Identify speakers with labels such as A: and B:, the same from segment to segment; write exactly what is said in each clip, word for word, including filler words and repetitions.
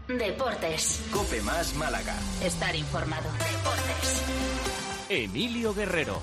A: Deportes.
B: COPE más Málaga.
A: Estar informado. Deportes.
B: Emilio Guerrero.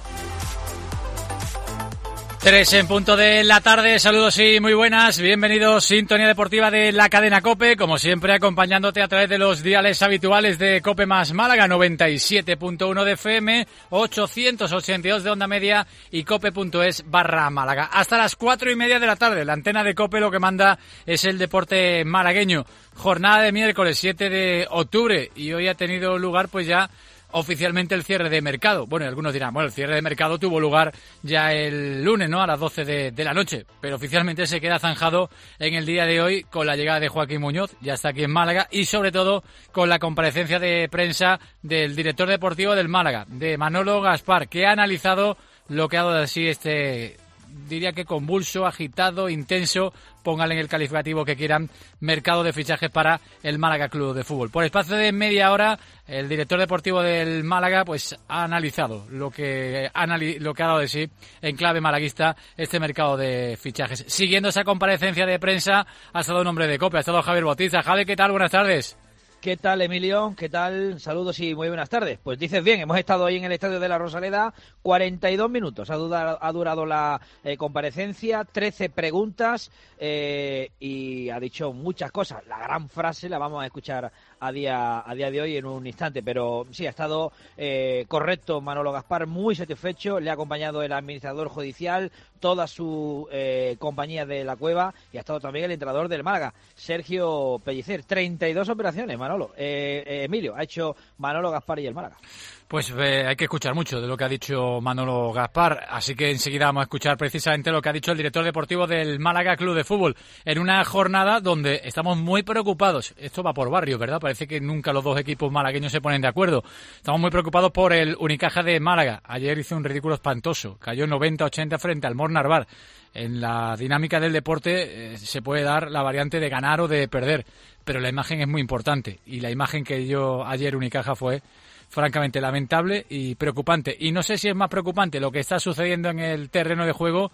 C: Tres en punto de la tarde, saludos y muy buenas, bienvenidos, sintonía deportiva de la cadena COPE, como siempre acompañándote a través de los diales habituales de COPE más Málaga, noventa y siete punto uno de F M, ochocientos ochenta y dos de onda media y cope.es barra Málaga. Hasta las cuatro y media de la tarde, la antena de COPE lo que manda es el deporte malagueño. Jornada de miércoles siete de octubre y hoy ha tenido lugar pues ya oficialmente el cierre de mercado. Bueno, algunos dirán, bueno, el cierre de mercado tuvo lugar ya el lunes, ¿no? A las doce de, de la noche, pero oficialmente se queda zanjado en el día de hoy con la llegada de Joaquín Muñoz, ya está aquí en Málaga, y sobre todo con la comparecencia de prensa del director deportivo del Málaga, de Manolo Gaspar, que ha analizado lo que ha dado de sí este, diría que convulso, agitado, intenso, pónganle en el calificativo que quieran, mercado de fichajes para el Málaga Club de Fútbol. Por espacio de media hora, el director deportivo del Málaga pues ha analizado lo que, anali- lo que ha dado de sí en clave malaguista este mercado de fichajes. Siguiendo esa comparecencia de prensa, ha estado un hombre de COPE, ha estado Javier Bautista. Javi, ¿qué tal? Buenas tardes.
D: ¿Qué tal, Emilio? ¿Qué tal? Saludos y muy buenas tardes. Pues dices bien, hemos estado ahí en el Estadio de la Rosaleda, cuarenta y dos minutos ha durado, ha durado la eh, comparecencia, trece preguntas eh, y ha dicho muchas cosas. La gran frase la vamos a escuchar a día, a día de hoy en un instante, pero sí, ha estado eh, correcto Manolo Gaspar, muy satisfecho, le ha acompañado el administrador judicial, toda su eh, compañía de la Cueva y ha estado también el entrenador del Málaga, Sergio Pellicer. treinta y dos operaciones, Manolo. Eh, eh, Emilio, ha hecho Manolo Gaspar y el Málaga.
C: Pues eh, hay que escuchar mucho de lo que ha dicho Manolo Gaspar, así que enseguida vamos a escuchar precisamente lo que ha dicho el director deportivo del Málaga Club de Fútbol, en una jornada donde estamos muy preocupados. Esto va por barrio, ¿verdad? Parece que nunca los dos equipos malagueños se ponen de acuerdo. Estamos muy preocupados por el Unicaja de Málaga. Ayer hizo un ridículo espantoso, cayó noventa ochenta frente al Mornarvar. En la dinámica del deporte eh, se puede dar la variante de ganar o de perder, pero la imagen es muy importante, y la imagen que dio ayer Unicaja fue francamente lamentable y preocupante. Y no sé si es más preocupante lo que está sucediendo en el terreno de juego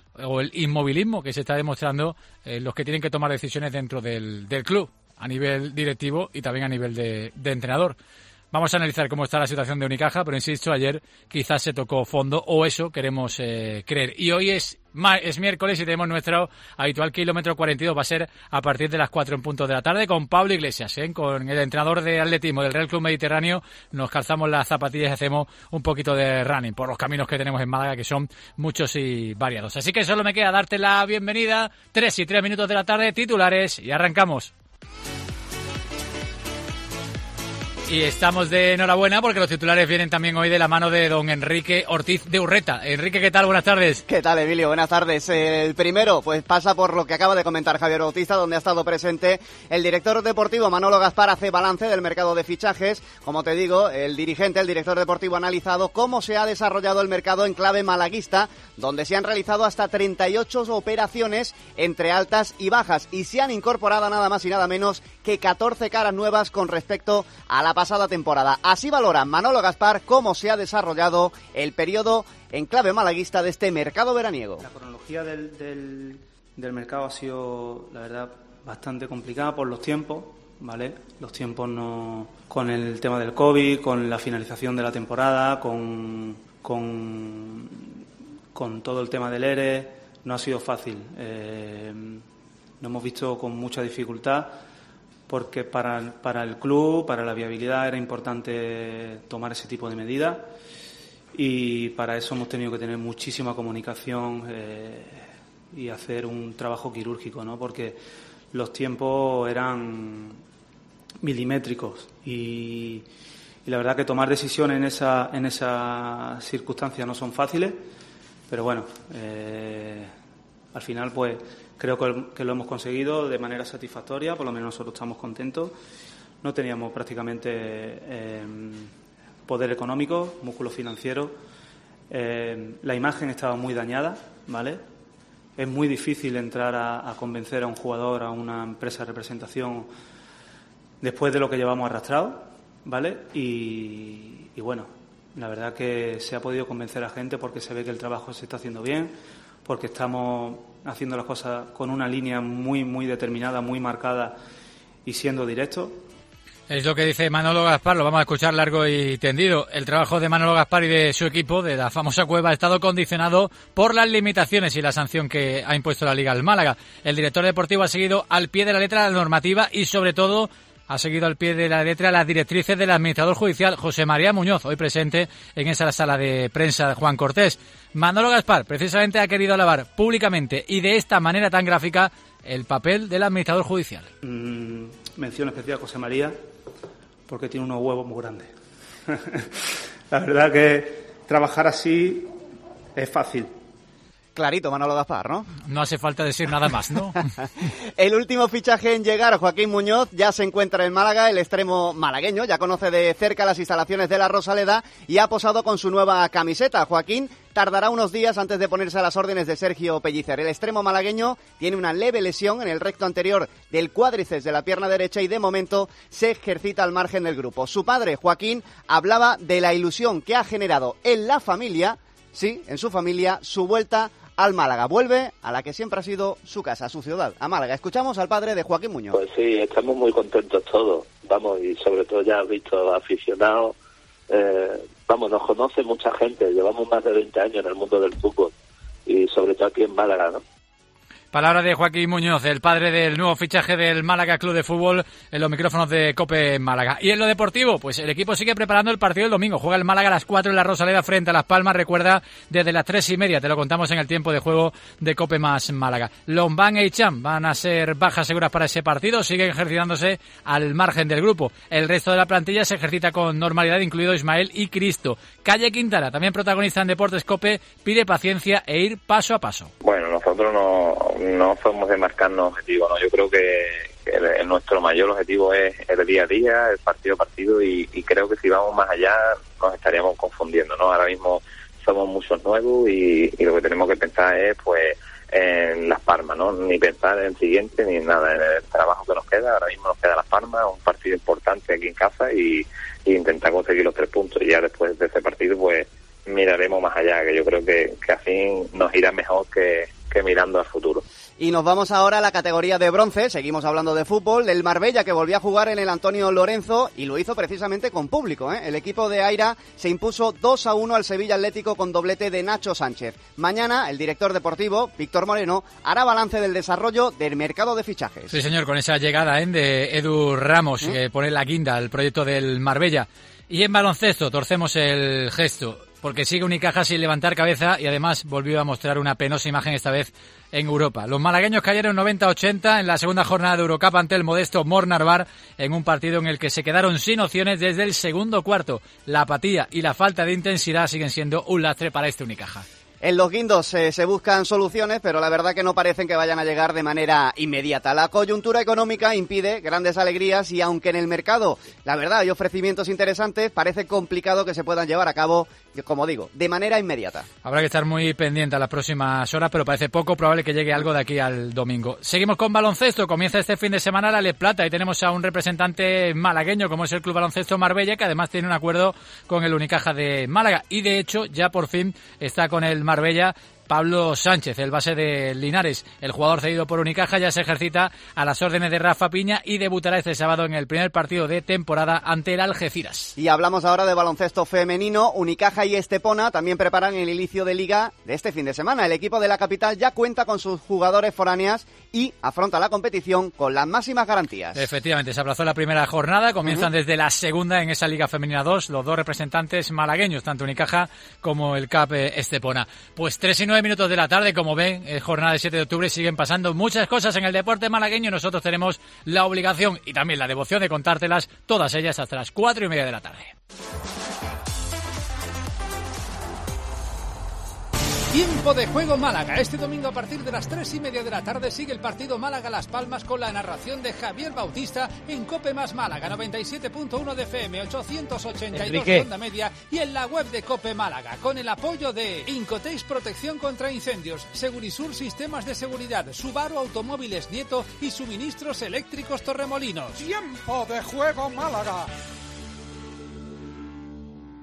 C: o el inmovilismo que se está demostrando en los que tienen que tomar decisiones dentro del, del club, a nivel directivo y también a nivel de, de entrenador. Vamos a analizar cómo está la situación de Unicaja, pero insisto, ayer quizás se tocó fondo, o eso queremos eh, creer. Y hoy es, es miércoles y tenemos nuestro habitual kilómetro cuarenta y dos. Va a ser a partir de las cuatro en punto de la tarde con Pablo Iglesias, ¿eh? Con el entrenador de atletismo del Real Club Mediterráneo. Nos calzamos las zapatillas y hacemos un poquito de running por los caminos que tenemos en Málaga, que son muchos y variados. Así que solo me queda darte la bienvenida. Tres y tres minutos de la tarde, titulares, y arrancamos. Y estamos de enhorabuena porque los titulares vienen también hoy de la mano de don Enrique Ortiz de Urreta. Enrique, ¿qué tal? Buenas tardes.
E: ¿Qué tal, Emilio? Buenas tardes. El primero, pues pasa por lo que acaba de comentar Javier Bautista, donde ha estado presente el director deportivo Manolo Gaspar. Hace balance del mercado de fichajes. Como te digo, el dirigente, el director deportivo, ha analizado cómo se ha desarrollado el mercado en clave malaguista, donde se han realizado hasta treinta y ocho operaciones entre altas y bajas, y se han incorporado nada más y nada menos que catorce caras nuevas con respecto a la pasada temporada. Así valora Manolo Gaspar cómo se ha desarrollado el periodo en clave malaguista de este mercado veraniego.
F: La cronología del, del, del mercado ha sido, la verdad, bastante complicada por los tiempos, ¿vale? Los tiempos no, con el tema del COVID, con la finalización de la temporada, con, con, con todo el tema del E R E, no ha sido fácil. Eh, lo hemos visto con mucha dificultad, porque para, para el club, para la viabilidad, era importante tomar ese tipo de medidas, y para eso hemos tenido que tener muchísima comunicación eh, y hacer un trabajo quirúrgico, ¿no? Porque los tiempos eran milimétricos y, y la verdad que tomar decisiones en esa, en esa circunstancia no son fáciles, pero bueno, eh, al final pues creo que, que lo hemos conseguido de manera satisfactoria, por lo menos nosotros estamos contentos. No teníamos prácticamente eh, poder económico, músculo financiero. Eh, la imagen estaba muy dañada, ¿vale? Es muy difícil entrar a, a convencer a un jugador, a una empresa de representación, después de lo que llevamos arrastrado, ¿vale? Y, y bueno, la verdad que se ha podido convencer a gente porque se ve que el trabajo se está haciendo bien, porque estamos haciendo las cosas con una línea muy, muy determinada, muy marcada, y siendo directo.
C: Es lo que dice Manolo Gaspar, lo vamos a escuchar largo y tendido. El trabajo de Manolo Gaspar y de su equipo, de la famosa Cueva, ha estado condicionado por las limitaciones y la sanción que ha impuesto la Liga al Málaga. El director deportivo ha seguido al pie de la letra la normativa y, sobre todo, ha seguido al pie de la letra las directrices del administrador judicial José María Muñoz, hoy presente en esa sala de prensa de Juan Cortés. Manolo Gaspar precisamente ha querido alabar públicamente y de esta manera tan gráfica el papel del administrador judicial.
F: Mm, mención especial a José María, porque tiene unos huevos muy grandes. La verdad que trabajar así es fácil.
E: Clarito, Manolo Gaspar, ¿no?
C: No hace falta decir nada más, ¿no?
E: El último fichaje en llegar, Joaquín Muñoz, ya se encuentra en Málaga, el extremo malagueño, ya conoce de cerca las instalaciones de la Rosaleda y ha posado con su nueva camiseta. Joaquín tardará unos días antes de ponerse a las órdenes de Sergio Pellicer. El extremo malagueño tiene una leve lesión en el recto anterior del cuádriceps de la pierna derecha y de momento se ejercita al margen del grupo. Su padre, Joaquín, hablaba de la ilusión que ha generado en la familia, sí, en su familia, su vuelta al Málaga. Vuelve a la que siempre ha sido su casa, su ciudad, a Málaga. Escuchamos al padre de Joaquín Muñoz.
G: Pues sí, estamos muy contentos todos, vamos, y sobre todo ya has visto aficionados, eh, vamos, nos conoce mucha gente, llevamos más de veinte años en el mundo del fútbol y sobre todo aquí en Málaga, ¿no?
C: Palabra de Joaquín Muñoz, el padre del nuevo fichaje del Málaga Club de Fútbol en los micrófonos de COPE en Málaga. Y en lo deportivo, pues el equipo sigue preparando el partido del domingo. Juega el Málaga a las cuatro en la Rosaleda frente a Las Palmas. Recuerda, desde las tres y media, te lo contamos en el tiempo de juego de COPE más Málaga. Lombán e Icham van a ser bajas seguras para ese partido. Siguen ejercitándose al margen del grupo. El resto de la plantilla se ejercita con normalidad, incluido Ismael y Cristo. Calle Quintana, también protagonista en Deportes COPE, pide paciencia e ir paso a paso.
H: Bueno, nosotros no, no somos de marcarnos objetivos, ¿no? Yo creo que, que el, nuestro mayor objetivo es el día a día, el partido a partido, y, y creo que si vamos más allá nos estaríamos confundiendo, ¿no? Ahora mismo somos muchos nuevos y, y lo que tenemos que pensar es, pues, en Las Palmas, ¿no? Ni pensar en el siguiente ni nada, en el trabajo que nos queda. Ahora mismo nos queda Las Palmas, un partido importante aquí en casa y, y intentar conseguir los tres puntos. Y ya después de ese partido, pues, miraremos más allá, que yo creo que, que así nos irá mejor que, que mirando al futuro.
E: Y nos vamos ahora a la categoría de bronce, seguimos hablando de fútbol, del Marbella, que volvió a jugar en el Antonio Lorenzo y lo hizo precisamente con público, ¿eh? El equipo de Aira se impuso dos a uno al Sevilla Atlético con doblete de Nacho Sánchez. Mañana el director deportivo, Víctor Moreno, hará balance del desarrollo del mercado de fichajes.
C: Sí, señor, con esa llegada, ¿eh?, de Edu Ramos, ¿Mm? que pone la guinda al proyecto del Marbella. Y en baloncesto torcemos el gesto, porque sigue Unicaja sin levantar cabeza y además volvió a mostrar una penosa imagen esta vez en Europa. Los malagueños cayeron noventa a ochenta en la segunda jornada de Eurocup ante el modesto Mornarvar en un partido en el que se quedaron sin opciones desde el segundo cuarto. La apatía y la falta de intensidad siguen siendo un lastre para este Unicaja.
E: En los guindos eh, se buscan soluciones, pero la verdad que no parecen que vayan a llegar de manera inmediata. La coyuntura económica impide grandes alegrías y aunque en el mercado, la verdad, hay ofrecimientos interesantes, parece complicado que se puedan llevar a cabo, como digo, de manera inmediata.
C: Habrá que estar muy pendiente a las próximas horas, pero parece poco probable que llegue algo de aquí al domingo. Seguimos con baloncesto. Comienza este fin de semana la Le Plata y tenemos a un representante malagueño como es el Club Baloncesto Marbella, que además tiene un acuerdo con el Unicaja de Málaga y de hecho ya por fin está con el Marbella Pablo Sánchez, el base de Linares. El jugador cedido por Unicaja ya se ejercita a las órdenes de Rafa Piña y debutará este sábado en el primer partido de temporada ante el Algeciras.
E: Y hablamos ahora de baloncesto femenino. Unicaja y Estepona también preparan el inicio de liga de este fin de semana. El equipo de la capital ya cuenta con sus jugadores foráneas y afronta la competición con las máximas garantías.
C: Efectivamente, se aplazó la primera jornada, comienzan uh-huh. desde la segunda en esa Liga Femenina dos, los dos representantes malagueños, tanto Unicaja como el C A P Estepona. Pues tres y nueve minutos de la tarde, como ven, es jornada de siete de octubre, siguen pasando muchas cosas en el deporte malagueño y nosotros tenemos la obligación y también la devoción de contártelas, todas ellas hasta las cuatro y media de la tarde.
I: Tiempo de juego Málaga. Este domingo a partir de las tres y media de la tarde sigue el partido Málaga-Las Palmas con la narración de Javier Bautista en Cope más Málaga, noventa y siete punto uno de F M, ochocientos ochenta y dos de onda media y en la web de Cope Málaga con el apoyo de Incotex Protección contra Incendios, Segurisur Sistemas de Seguridad, Subaru Automóviles Nieto y Suministros Eléctricos Torremolinos.
J: Tiempo de juego Málaga.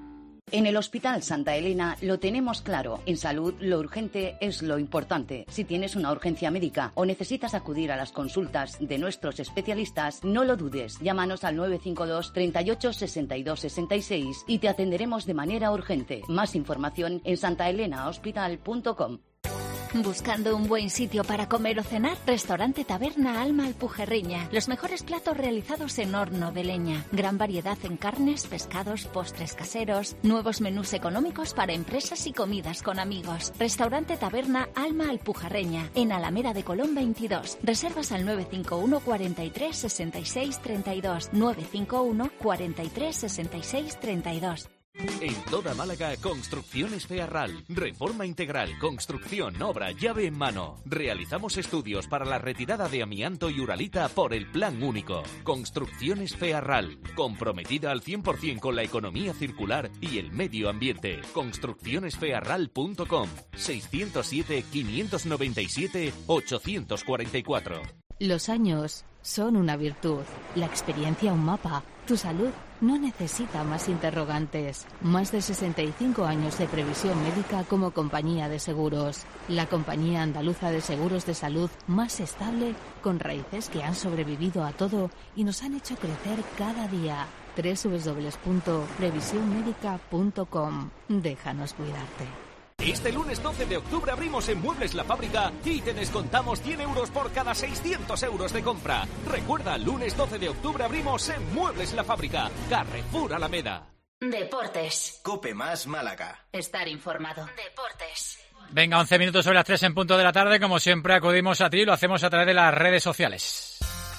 J: En el Hospital Santa Elena lo tenemos claro. En salud, lo urgente es lo importante. Si tienes una urgencia médica o necesitas acudir a las consultas de nuestros especialistas, no lo dudes. Llámanos al nueve cinco dos, treinta y ocho, sesenta y dos, sesenta y seis y te atenderemos de manera urgente. Más información en santa elena hospital punto com.
K: ¿Buscando un buen sitio para comer o cenar? Restaurante Taberna Alma Alpujerreña. Los mejores platos realizados en horno de leña. Gran variedad en carnes, pescados, postres caseros. Nuevos menús económicos para empresas y comidas con amigos. Restaurante Taberna Alma Alpujerreña. En Alameda de Colón veintidós. Reservas al nueve cinco uno, cuarenta y tres, sesenta y seis, treinta y dos. nueve cinco uno, cuarenta y tres, sesenta y seis, treinta y dos.
B: En toda Málaga, Construcciones Fearral. Reforma integral, construcción, obra, llave en mano. Realizamos estudios para la retirada de amianto y uralita por el Plan Único. Construcciones Fearral. Comprometida al cien por ciento con la economía circular y el medio ambiente. construcciones fearral punto com. seiscientos siete, quinientos noventa y siete, ochocientos cuarenta y cuatro.
L: Los años son una virtud, la experiencia un mapa. Tu salud no necesita más interrogantes. Más de sesenta y cinco años de previsión médica como compañía de seguros. La compañía andaluza de seguros de salud más estable, con raíces que han sobrevivido a todo y nos han hecho crecer cada día. doble u doble u doble u punto previsión médica punto com. Déjanos cuidarte.
B: Este lunes doce de octubre abrimos en Muebles La Fábrica y te descontamos cien euros por cada seiscientos euros de compra. Recuerda, lunes doce de octubre abrimos en Muebles La Fábrica, Carrefour Alameda.
A: Deportes.
M: Cope más Málaga.
A: Estar informado. Deportes.
C: Venga, once minutos sobre las tres en punto de la tarde. Como siempre acudimos a ti y lo hacemos a través de las redes sociales.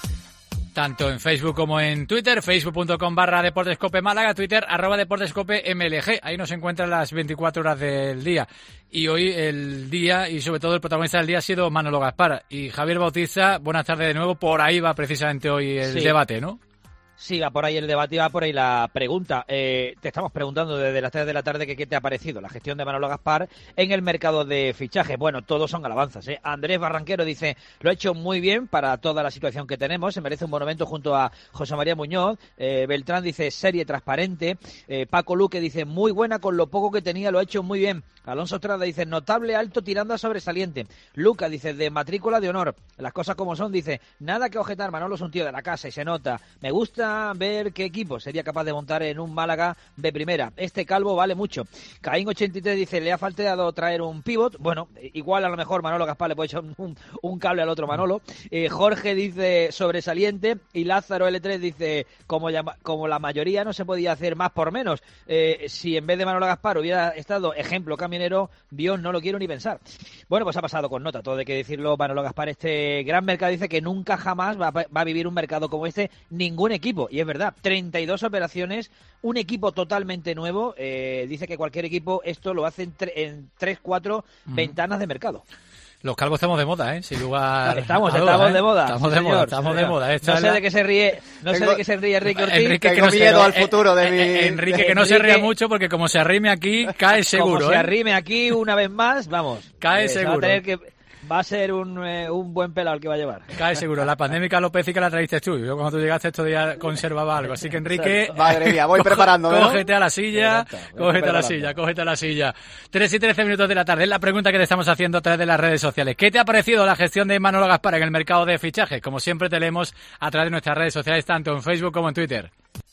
C: Tanto en Facebook como en Twitter, facebook punto com barra Deportescope Málaga, Twitter arroba Deportescope M L G. Ahí nos encuentran las veinticuatro horas del día. Y hoy el día, y sobre todo el protagonista del día, ha sido Manolo Gaspar. Y Javier Bautista, buenas tardes de nuevo. Por ahí va precisamente hoy el
D: sí.
C: debate, ¿no?
D: Sí, va por ahí el debate y va por ahí la pregunta. Eh, te estamos preguntando desde las tres de la tarde que qué te ha parecido la gestión de Manolo Gaspar en el mercado de fichajes. Bueno, todos son alabanzas, ¿eh? Andrés Barranquero dice, lo ha hecho muy bien para toda la situación que tenemos, se merece un monumento junto a José María Muñoz. Eh, Beltrán dice, serie transparente. Eh, Paco Luque dice, muy buena con lo poco que tenía, lo ha hecho muy bien. Alonso Estrada dice, notable, alto, tirando a sobresaliente. Luca dice, de matrícula de honor. Las cosas como son, dice, nada que objetar, Manolo es un tío de la casa y se nota. Me gusta ver qué equipo sería capaz de montar en un Málaga de primera. Este calvo vale mucho. Caín ochenta y tres dice, le ha faltado traer un pivot. Bueno, igual a lo mejor Manolo Gaspar le puede echar un, un cable al otro Manolo. Eh, Jorge dice, sobresaliente. Y Lázaro L tres dice, como, llama, como la mayoría no se podía hacer más por menos. Eh, si en vez de Manolo Gaspar hubiera estado ejemplo camionero, Dios no lo quiero ni pensar. Bueno, pues ha pasado con nota, todo hay que decirlo. Manolo Gaspar, este gran mercado, dice que nunca jamás va, va a vivir un mercado como este ningún equipo. Y es verdad, treinta y dos operaciones, un equipo totalmente nuevo. Eh, dice que cualquier equipo esto lo hace en, tre- en tres, cuatro mm. ventanas de mercado.
C: Los calvos estamos de moda, ¿eh? Sin lugar
D: estamos,
C: a
D: estamos
C: duda, ¿eh?
D: de moda.
C: Estamos
D: sí,
C: de
D: señor,
C: moda, estamos
D: señor.
C: de moda. Esta
D: no sé
C: la...
D: de qué se ríe, no
E: Tengo...
D: sé de qué se ríe Enrique Ortiz.
C: Enrique,
E: que no miedo al futuro de mi...
C: Enrique, que no se ría mucho porque como se arrime aquí, cae seguro.
D: Como
C: ¿eh?
D: se arrime aquí una vez más, vamos.
C: Cae
D: eh,
C: seguro.
D: Va a tener que... Va a ser un, eh, un buen pelado el que va a llevar.
C: Cae seguro. La pandémica alopécica la traíste tú. Yo cuando tú llegaste todavía conservaba algo. Así que, Enrique...
E: Madre mía, voy preparando, ¿no?
C: Cógete a la silla, cógete a la silla, cógete a la silla. tres y trece minutos de la tarde. Es la pregunta que te estamos haciendo a través de las redes sociales. ¿Qué te ha parecido la gestión de Manolo Gaspar en el mercado de fichajes? Como siempre te leemos a través de nuestras redes sociales, tanto en Facebook como en Twitter.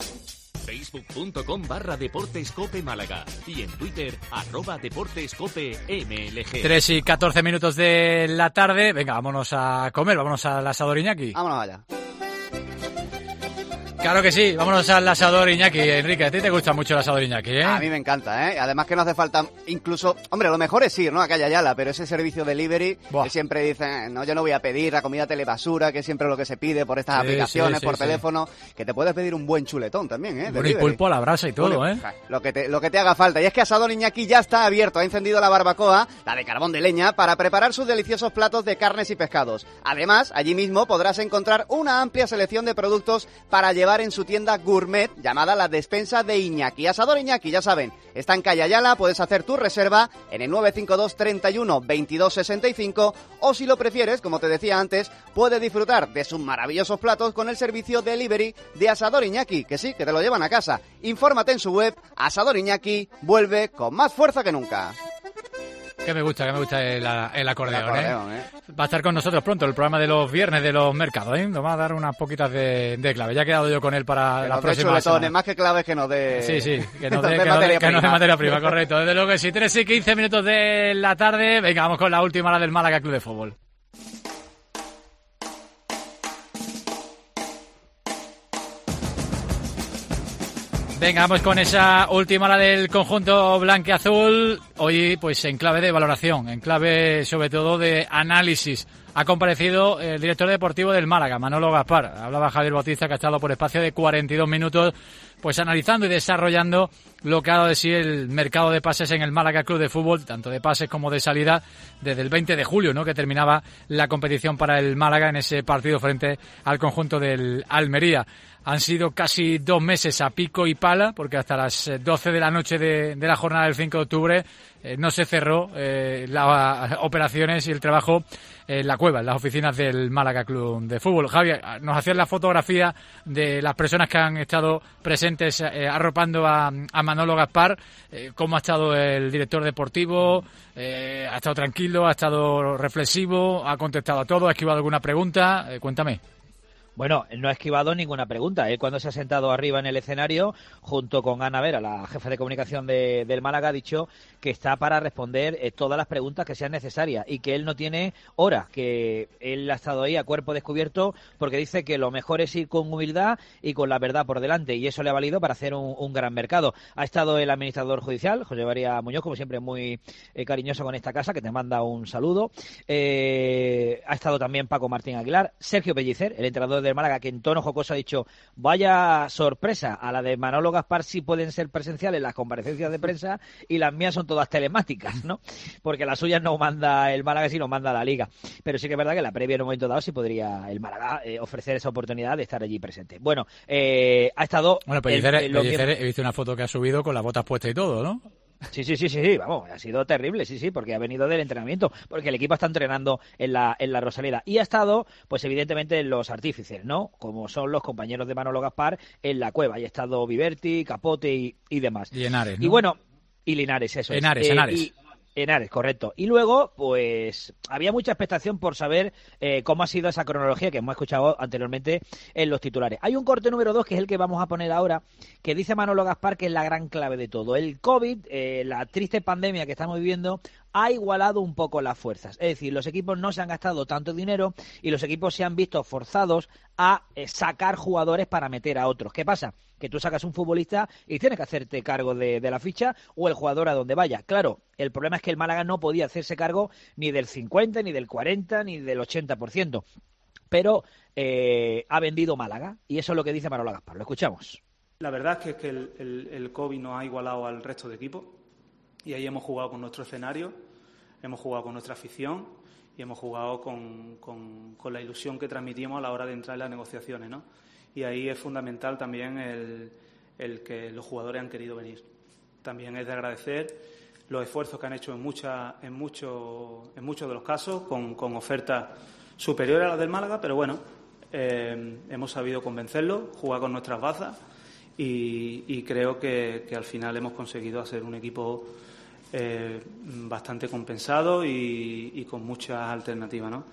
B: facebook punto com barra Deportescope Málaga y en Twitter arroba Deportescope M L G.
C: tres y catorce minutos de la tarde. Venga, vámonos a comer, vámonos al asador Iñaki.
E: Vámonos allá.
C: Claro que sí, vámonos al asador Iñaki. Enrique, a ti te gusta mucho el asador Iñaki, ¿eh?
E: A mí me encanta, ¿eh? Además que no hace falta, incluso, hombre, lo mejor es ir, ¿no? A Calle Ayala, pero ese servicio delivery, Buah. que siempre dicen, no, yo no voy a pedir la comida telebasura, que es siempre lo que se pide por estas sí, aplicaciones, sí, sí, por sí. teléfono, que te puedes pedir un buen chuletón también, ¿eh?
C: Bueno, y pulpo a la brasa y todo, bueno, ¿eh?
E: Lo que, te, lo que te haga falta. Y es que Asador Iñaki ya está abierto, ha encendido la barbacoa, la de carbón de leña, para preparar sus deliciosos platos de carnes y pescados. Además, allí mismo podrás encontrar una amplia selección de productos para llevar participar en su tienda gourmet llamada La Despensa de Iñaki. Asador Iñaki, ya saben, está en calle Ayala, puedes hacer tu reserva en el nueve cinco dos treinta y uno veintidós sesenta y cinco o si lo prefieres, como te decía antes, puedes disfrutar de sus maravillosos platos con el servicio delivery de Asador Iñaki, que sí, que te lo llevan a casa. Infórmate en su web. Asador Iñaki vuelve con más fuerza que nunca.
C: Que me gusta, que me gusta el, el acordeón, el acordeón ¿eh? ¿eh? Va a estar con nosotros pronto el programa de los viernes de los mercados, ¿eh? Nos va a dar unas poquitas de, de clave. Ya he quedado yo con él para
E: que
C: las próximas
E: semanas. Más que claves que nos dé...
C: Sí, sí, que nos dé materia, que nos dé materia prima, correcto. Desde luego que sí, tres y quince minutos de la tarde. Venga, vamos con la última hora del Málaga Club de Fútbol. Venga, vamos con esa última hora del conjunto blanquiazul. Hoy, pues en clave de valoración, en clave sobre todo de análisis. Ha comparecido el director deportivo del Málaga, Manolo Gaspar. Hablaba Javier Bautista, que ha estado por espacio de cuarenta y dos minutos, pues analizando y desarrollando lo que ha dado de sí el mercado de pases en el Málaga Club de Fútbol, tanto de pases como de salida, desde el veinte de julio, ¿no?, que terminaba la competición para el Málaga en ese partido frente al conjunto del Almería. Han sido casi dos meses a pico y pala, porque hasta las doce de la noche de, de la jornada del cinco de octubre eh, no se cerró eh, las operaciones y el trabajo en la cueva, en las oficinas del Málaga Club de Fútbol. Javier, nos hacías la fotografía de las personas que han estado presentes eh, arropando a, a Manolo Gaspar. Eh, ¿Cómo ha estado el director deportivo? Eh, ¿Ha estado tranquilo? ¿Ha estado reflexivo? ¿Ha contestado a todo? ¿Ha esquivado alguna pregunta? Eh, cuéntame.
D: Bueno, no ha esquivado ninguna pregunta. Él, cuando se ha sentado arriba en el escenario, junto con Ana Vera, la jefa de comunicación de, del Málaga, ha dicho que está para responder eh, todas las preguntas que sean necesarias y que él no tiene hora, que él ha estado ahí a cuerpo descubierto porque dice que lo mejor es ir con humildad y con la verdad por delante, y eso le ha valido para hacer un, un gran mercado. Ha estado el administrador judicial, José María Muñoz, como siempre muy eh, cariñoso con esta casa, que te manda un saludo. Eh, ha estado también Paco Martín Aguilar, Sergio Pellicer, el entrenador de Málaga, que en tono jocoso ha dicho: vaya sorpresa, a la de Manolo Gaspar sí pueden ser presenciales las comparecencias de prensa y las mías son todas telemáticas, ¿no? Porque las suyas no manda el Málaga, sino manda la Liga. Pero sí que es verdad que la previa en un momento dado sí podría el Málaga eh, ofrecer esa oportunidad de estar allí presente. Bueno, eh, ha estado...
C: Bueno, Pellicer, el, el, Pellicer, he visto una foto que ha subido con las botas puestas y todo, ¿no?
D: Sí, sí, sí, sí, sí, vamos, ha sido terrible, sí, sí, porque ha venido del entrenamiento, porque el equipo está entrenando en la en la Rosaleda y ha estado, pues evidentemente, los artífices, ¿no?, como son los compañeros de Manolo Gaspar en la cueva. Y ha estado Viverti, Capote y, y demás.
C: Y Henares, ¿no?
D: Y bueno, y Linares, eso
C: Henares,
D: es. Eh,
C: Henares.
D: Y, Henares, correcto. Y luego, pues, había mucha expectación por saber eh, cómo ha sido esa cronología que hemos escuchado anteriormente en los titulares. Hay un corte número dos, que es el que vamos a poner ahora, que dice Manolo Gaspar que es la gran clave de todo. El COVID, eh, la triste pandemia que estamos viviendo, ha igualado un poco las fuerzas. Es decir, los equipos no se han gastado tanto dinero y los equipos se han visto forzados a eh, sacar jugadores para meter a otros. ¿Qué pasa? Que tú sacas un futbolista y tienes que hacerte cargo de, de la ficha o el jugador a donde vaya. Claro, el problema es que el Málaga no podía hacerse cargo ni del cincuenta, ni del cuarenta, ni del ochenta por ciento. Pero eh, ha vendido Málaga y eso es lo que dice Manolo Gaspar. Lo escuchamos.
F: La verdad es que, que el, el, el COVID nos ha igualado al resto de equipos y ahí hemos jugado con nuestro escenario, hemos jugado con nuestra afición y hemos jugado con, con, con la ilusión que transmitimos a la hora de entrar en las negociaciones, ¿no? Y ahí es fundamental también el, el que los jugadores han querido venir. También es de agradecer los esfuerzos que han hecho en, mucha, en, mucho, en muchos de los casos, con, con ofertas superiores a las del Málaga, pero bueno, eh, hemos sabido convencerlos, jugar con nuestras bazas y, y creo que, que al final hemos conseguido hacer un equipo eh, bastante compensado y, y con muchas alternativas, ¿no?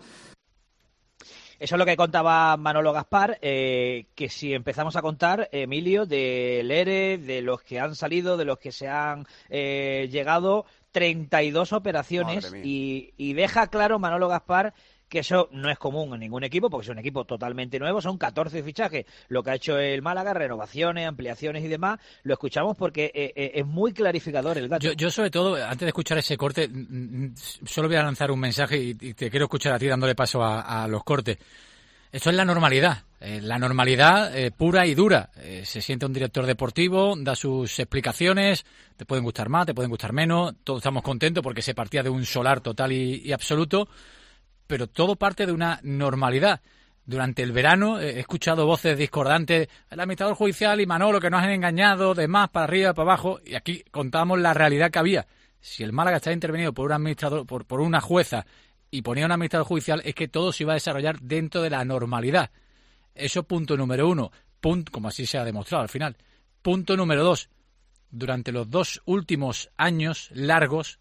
D: Eso es lo que contaba Manolo Gaspar, eh, que si empezamos a contar, Emilio, del E R E, de los que han salido, de los que se han eh, llegado, treinta y dos operaciones, y, y deja claro Manolo Gaspar que eso no es común en ningún equipo, porque es un equipo totalmente nuevo, son catorce fichajes, lo que ha hecho el Málaga, renovaciones, ampliaciones y demás. Lo escuchamos porque eh, eh, es muy clarificador el dato.
C: Yo, yo sobre todo, antes de escuchar ese corte, solo voy a lanzar un mensaje y, y te quiero escuchar a ti dándole paso a, a los cortes. Esto es la normalidad, eh, la normalidad eh, pura y dura. Eh, se siente un director deportivo, da sus explicaciones, te pueden gustar más, te pueden gustar menos, todos estamos contentos porque se partía de un solar total y, y absoluto, pero todo parte de una normalidad. Durante el verano he escuchado voces discordantes, el administrador judicial y Manolo que nos han engañado, de más para arriba, para abajo, y aquí contamos la realidad que había. Si el Málaga está intervenido por un administrador, por, por una jueza y ponía un administrador judicial, es que todo se iba a desarrollar dentro de la normalidad. Eso punto número uno, punto, como así se ha demostrado al final. Punto número dos, durante los dos últimos años largos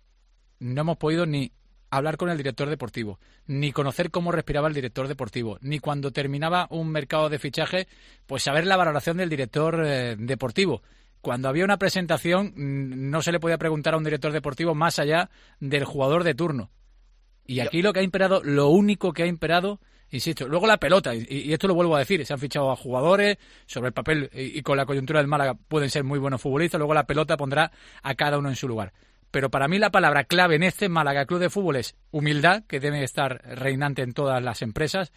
C: no hemos podido ni hablar con el director deportivo, ni conocer cómo respiraba el director deportivo, ni cuando terminaba un mercado de fichaje, pues saber la valoración del director eh, deportivo. Cuando había una presentación no se le podía preguntar a un director deportivo más allá del jugador de turno. Y aquí lo que ha imperado, lo único que ha imperado, insisto, luego la pelota, y, y esto lo vuelvo a decir, se han fichado a jugadores, sobre el papel y, y con la coyuntura del Málaga pueden ser muy buenos futbolistas, luego la pelota pondrá a cada uno en su lugar. Pero para mí la palabra clave en este Málaga Club de Fútbol es humildad, que debe estar reinante en todas las empresas,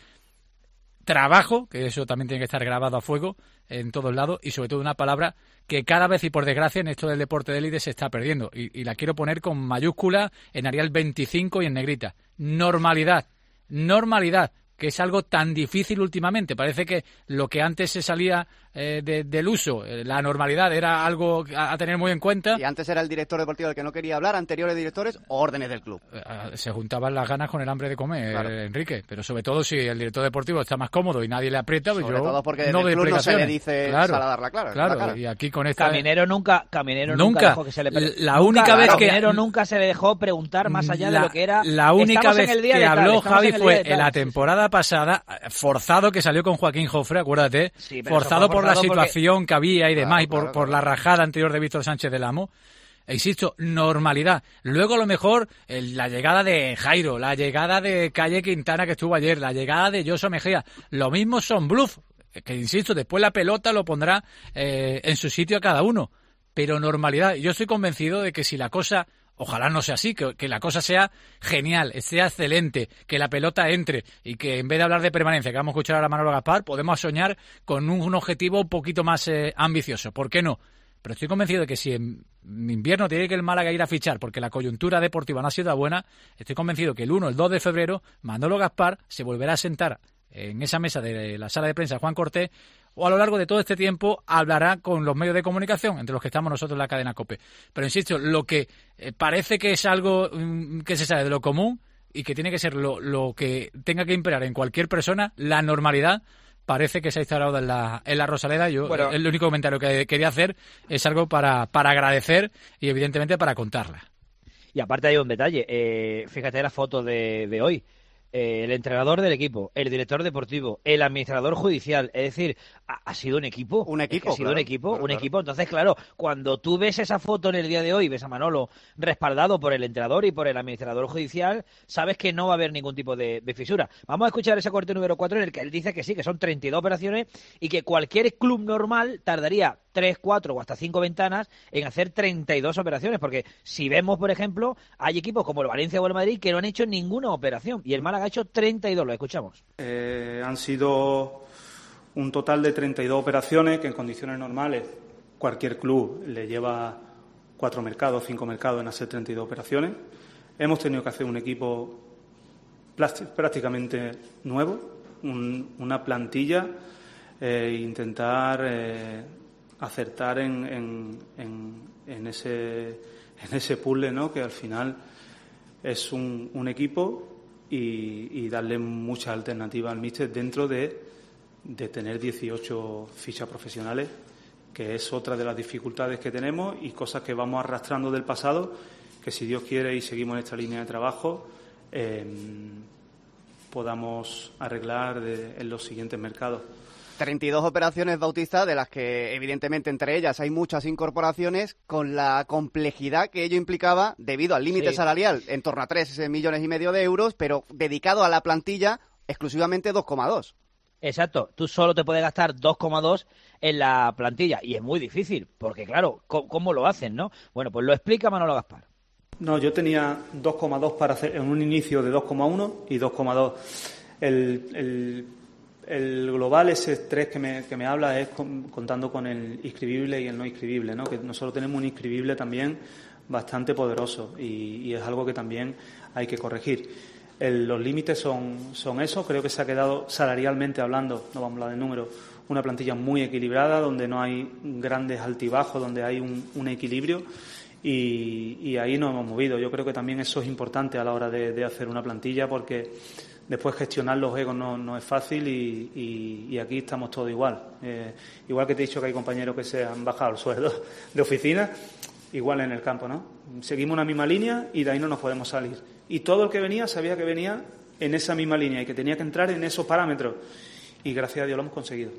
C: trabajo, que eso también tiene que estar grabado a fuego en todos lados, y sobre todo una palabra que cada vez y por desgracia en esto del deporte de élite se está perdiendo, y, y la quiero poner con mayúscula en Arial veinticinco y en negrita. Normalidad, normalidad, que es algo tan difícil últimamente. Parece que lo que antes se salía eh, de, del uso, eh, la normalidad, era algo a, a tener muy en cuenta.
E: Y antes era el director deportivo el que no quería hablar, anteriores directores o órdenes del club.
C: Eh, se juntaban las ganas con el hambre de comer,
E: claro.
C: eh, Enrique. Pero sobre todo si el director deportivo está más cómodo y nadie le aprieta, pues
E: sobre
C: yo
E: todo porque
C: no
E: desde el club no se le dice
C: claro,
E: sal a dar la clara.
C: Claro,
E: la cara.
C: y aquí con esta...
D: Caminero nunca, Caminero nunca,
C: nunca
D: dejó que se le pre...
C: La
D: nunca,
C: única vez que...
D: Caminero nunca se le dejó preguntar más allá
C: la,
D: de lo que era...
C: La única vez que
D: tal,
C: habló Javi
D: en
C: fue
D: en
C: en la temporada pasada, forzado, que salió con Joaquín Jofre, acuérdate,
D: sí,
C: forzado por la situación
D: porque...
C: que había y demás,
E: claro,
C: y por,
E: claro,
C: por
E: claro.
C: la rajada anterior de Víctor Sánchez del Amo. E insisto, normalidad. Luego a lo mejor el, la llegada de Jairo, la llegada de Calle Quintana que estuvo ayer, la llegada de Joshua Mejía, lo mismo son bluff, que insisto, después la pelota lo pondrá eh, en su sitio a cada uno. Pero normalidad. Yo estoy convencido de que si la cosa... Ojalá no sea así, que, que la cosa sea genial, sea excelente, que la pelota entre y que en vez de hablar de permanencia, que vamos a escuchar ahora a Manolo Gaspar, podemos soñar con un, un objetivo un poquito más eh, ambicioso. ¿Por qué no? Pero estoy convencido de que si en invierno tiene que el Málaga ir a fichar porque la coyuntura deportiva no ha sido buena, estoy convencido que el uno, el dos de febrero, Manolo Gaspar se volverá a sentar en esa mesa de la sala de prensa de Juan Cortés, o a lo largo de todo este tiempo hablará con los medios de comunicación, entre los que estamos nosotros en la cadena COPE. Pero insisto, lo que eh, parece que es algo mm, que se sale de lo común y que tiene que ser lo, lo que tenga que imperar en cualquier persona, la normalidad, parece que se ha instalado en la, en la Rosaleda. Yo bueno, el único comentario que quería hacer es algo para, para agradecer y evidentemente para contarla.
D: Y aparte hay un detalle, eh, fíjate la foto de, de hoy. Eh, el entrenador del equipo, el director deportivo, el administrador judicial, es decir, ha, ha sido un equipo.
E: Un equipo,
D: es que ha sido
E: claro,
D: un equipo,
E: claro,
D: un
E: claro.
D: equipo. Entonces, claro, cuando tú ves esa foto en el día de hoy, ves a Manolo respaldado por el entrenador y por el administrador judicial, sabes que no va a haber ningún tipo de, de fisura. Vamos a escuchar ese corte número cuatro en el que él dice que sí, que son treinta y dos operaciones y que cualquier club normal tardaría tres, cuatro o hasta cinco ventanas en hacer treinta y dos operaciones, porque si vemos, por ejemplo, hay equipos como el Valencia o el Madrid que no han hecho ninguna operación y el Málaga ha hecho treinta y dos, lo escuchamos.
F: Eh, han sido un total de treinta y dos operaciones que en condiciones normales cualquier club le lleva cuatro mercados, cinco mercados en hacer treinta y dos operaciones. Hemos tenido que hacer un equipo prácticamente nuevo, un, una plantilla, e intentar eh, acertar en, en, en, en, ese, en ese puzzle, ¿no? Que al final es un, un equipo y, y darle muchas alternativas al míster dentro de, de tener dieciocho fichas profesionales, que es otra de las dificultades que tenemos y cosas que vamos arrastrando del pasado, que si Dios quiere y seguimos en esta línea de trabajo eh, podamos arreglar de, en los siguientes mercados.
E: treinta y dos operaciones, Bautista, de las que evidentemente entre ellas hay muchas incorporaciones, con la complejidad que ello implicaba debido al límite
D: sí.
E: salarial, en torno a tres millones y medio de euros, pero dedicado a la plantilla exclusivamente dos coma dos.
D: Exacto, tú solo te puedes gastar dos coma dos en la plantilla y es muy difícil, porque claro, ¿cómo, cómo lo hacen, no? Bueno, pues lo explica Manolo Gaspar.
F: No, yo tenía dos coma dos para hacer en un inicio de dos coma uno y dos coma dos. El, el, el global, ese tres que me, que me habla, es con, contando con el inscribible y el no inscribible, ¿no? Que nosotros tenemos un inscribible también bastante poderoso y, y es algo que también hay que corregir. El, los límites son, son esos. Creo que se ha quedado, salarialmente hablando, no vamos a hablar de números, una plantilla muy equilibrada, donde no hay grandes altibajos, donde hay un, un equilibrio y, y ahí nos hemos movido. Yo creo que también eso es importante a la hora de, de hacer una plantilla, porque después gestionar los egos no, no es fácil y, y, y aquí estamos todos igual. Eh, igual que te he dicho que hay compañeros que se han bajado el sueldo de oficina, igual en el campo, ¿no? Seguimos una misma línea y de ahí no nos podemos salir. Y todo el que venía sabía que venía en esa misma línea y que tenía que entrar en esos parámetros. Y gracias a Dios lo hemos conseguido.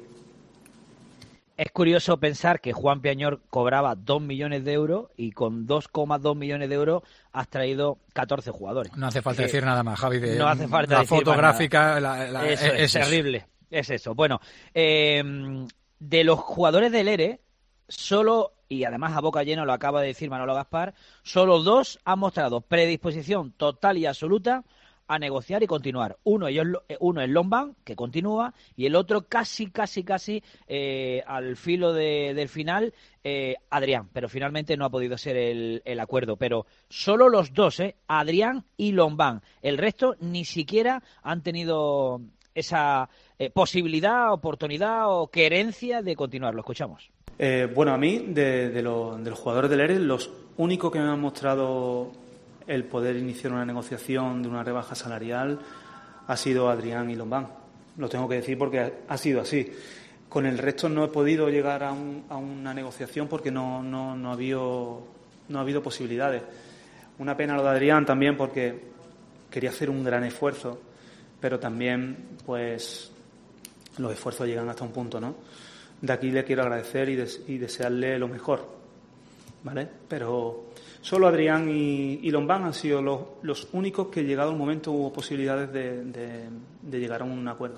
D: Es curioso pensar que Juan Piañor cobraba dos millones de euros y con dos coma dos millones de euros has traído catorce jugadores.
C: No hace falta decir nada más, Javi. De,
D: no hace falta
C: la
D: decir
C: fotográfica, la, la,
D: eso
C: es,
D: es, es terrible. Eso. Es eso. Bueno, eh, de los jugadores del E R E, solo, y además a boca llena lo acaba de decir Manolo Gaspar, solo dos han mostrado predisposición total y absoluta a negociar y continuar. Uno, ellos, uno es Lombán, que continúa, y el otro casi, casi, casi eh, al filo de, del final, eh, Adrián. Pero finalmente no ha podido ser el, el acuerdo. Pero solo los dos, eh, Adrián y Lombán. El resto ni siquiera han tenido esa eh, posibilidad, oportunidad o querencia de continuar. Lo escuchamos.
F: Eh, bueno, a mí, de, de, lo, de los jugadores del E R E, los únicos que me han mostrado el poder iniciar una negociación de una rebaja salarial ha sido Adrián y Lombán. Lo tengo que decir porque ha sido así. Con el resto no he podido llegar a, un, a una negociación porque no, no, no, ha habido, no ha habido posibilidades. Una pena lo de Adrián también porque quería hacer un gran esfuerzo, pero también pues los esfuerzos llegan hasta un punto, ¿no? De aquí le quiero agradecer y, des, y desearle lo mejor, ¿vale? Pero solo Adrián y, y Lombán han sido los, los únicos que, llegado el momento, hubo posibilidades de, de, de llegar a un acuerdo.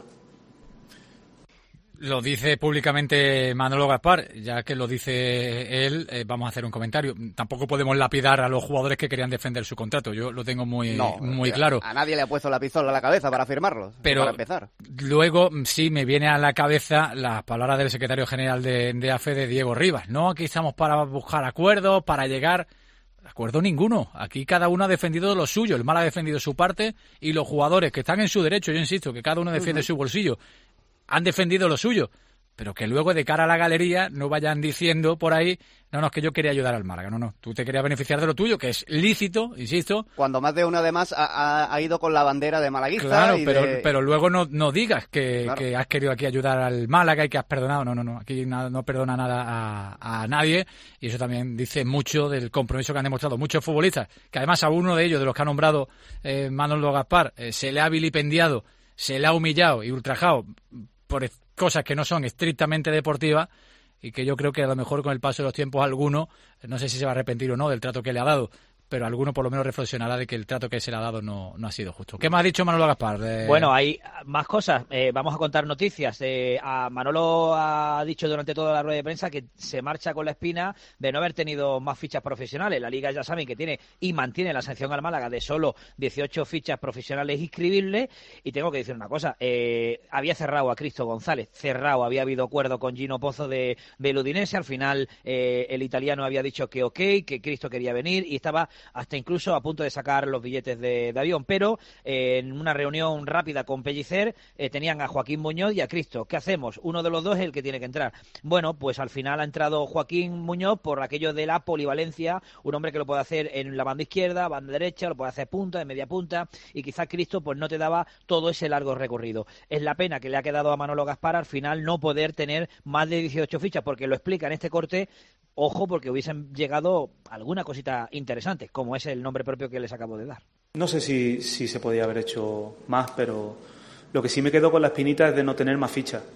C: Lo dice públicamente Manolo Gaspar, ya que lo dice él, eh, vamos a hacer un comentario. Tampoco podemos lapidar a los jugadores que querían defender su contrato, yo lo tengo muy,
E: no,
C: muy claro.
E: A nadie le ha puesto la pistola a la cabeza para firmarlo,
C: pero
E: para empezar.
C: Luego sí me viene a la cabeza las palabras del secretario general de, de A F E, de Diego Rivas. No, aquí estamos para buscar acuerdos, para llegar... Acuerdo ninguno. Aquí cada uno ha defendido lo suyo. El Málaga ha defendido su parte y los jugadores que están en su derecho, yo insisto, que cada uno defiende uh-huh. su bolsillo, han defendido lo suyo. Pero que luego de cara a la galería no vayan diciendo por ahí, no, no, es que yo quería ayudar al Málaga. No, no, tú te querías beneficiar de lo tuyo, que es lícito, insisto.
E: Cuando más de uno además ha, ha, ha ido con la bandera de malaguista.
C: Claro,
E: y
C: pero,
E: de...
C: pero luego no, no digas que,
E: claro.
C: que has querido aquí ayudar al Málaga y que has perdonado. No, no, no, aquí no, no perdona nada a, a nadie. Y eso también dice mucho del compromiso que han demostrado muchos futbolistas, que además a uno de ellos, de los que ha nombrado eh, Manolo Gaspar, eh, se le ha vilipendiado, se le ha humillado y ultrajado por cosas que no son estrictamente deportivas y que yo creo que a lo mejor con el paso de los tiempos alguno, no sé si se va a arrepentir o no del trato que le ha dado, pero alguno por lo menos reflexionará de que el trato que se le ha dado no, no ha sido justo. ¿Qué más ha dicho Manolo Gaspar? Eh...
D: Bueno, hay más cosas. Eh, vamos a contar noticias. Eh, a Manolo ha dicho durante toda la rueda de prensa que se marcha con la espina de no haber tenido más fichas profesionales. La Liga ya saben que tiene y mantiene la sanción al Málaga de solo dieciocho fichas profesionales inscribibles. Y tengo que decir una cosa. Eh, había cerrado a Cristo González. Cerrado. Había habido acuerdo con Gino Pozzo de, del Udinese. Al final eh, el italiano había dicho que ok, que Cristo quería venir y estaba hasta incluso a punto de sacar los billetes de, de avión, pero eh, en una reunión rápida con Pellicer eh, tenían a Joaquín Muñoz y a Cristo. ¿Qué hacemos? Uno de los dos es el que tiene que entrar. Bueno, pues al final ha entrado Joaquín Muñoz por aquello de la polivalencia, un hombre que lo puede hacer en la banda izquierda, banda derecha, lo puede hacer punta, de media punta, y quizás Cristo pues no te daba todo ese largo recorrido. Es la pena que le ha quedado a Manolo Gaspar al final no poder tener más de dieciocho fichas, porque lo explica en este corte. Ojo, porque hubiesen llegado alguna cosita interesante, como es el nombre propio que les acabo de dar.
F: No sé si, si se podía haber hecho más, pero lo que sí me quedo con la espinita es de no tener más fichas.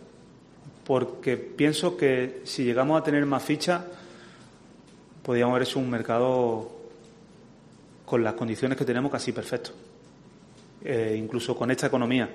F: Porque pienso que si llegamos a tener más fichas, podríamos haber hecho un mercado con las condiciones que tenemos casi perfecto. Eh, incluso con esta economía.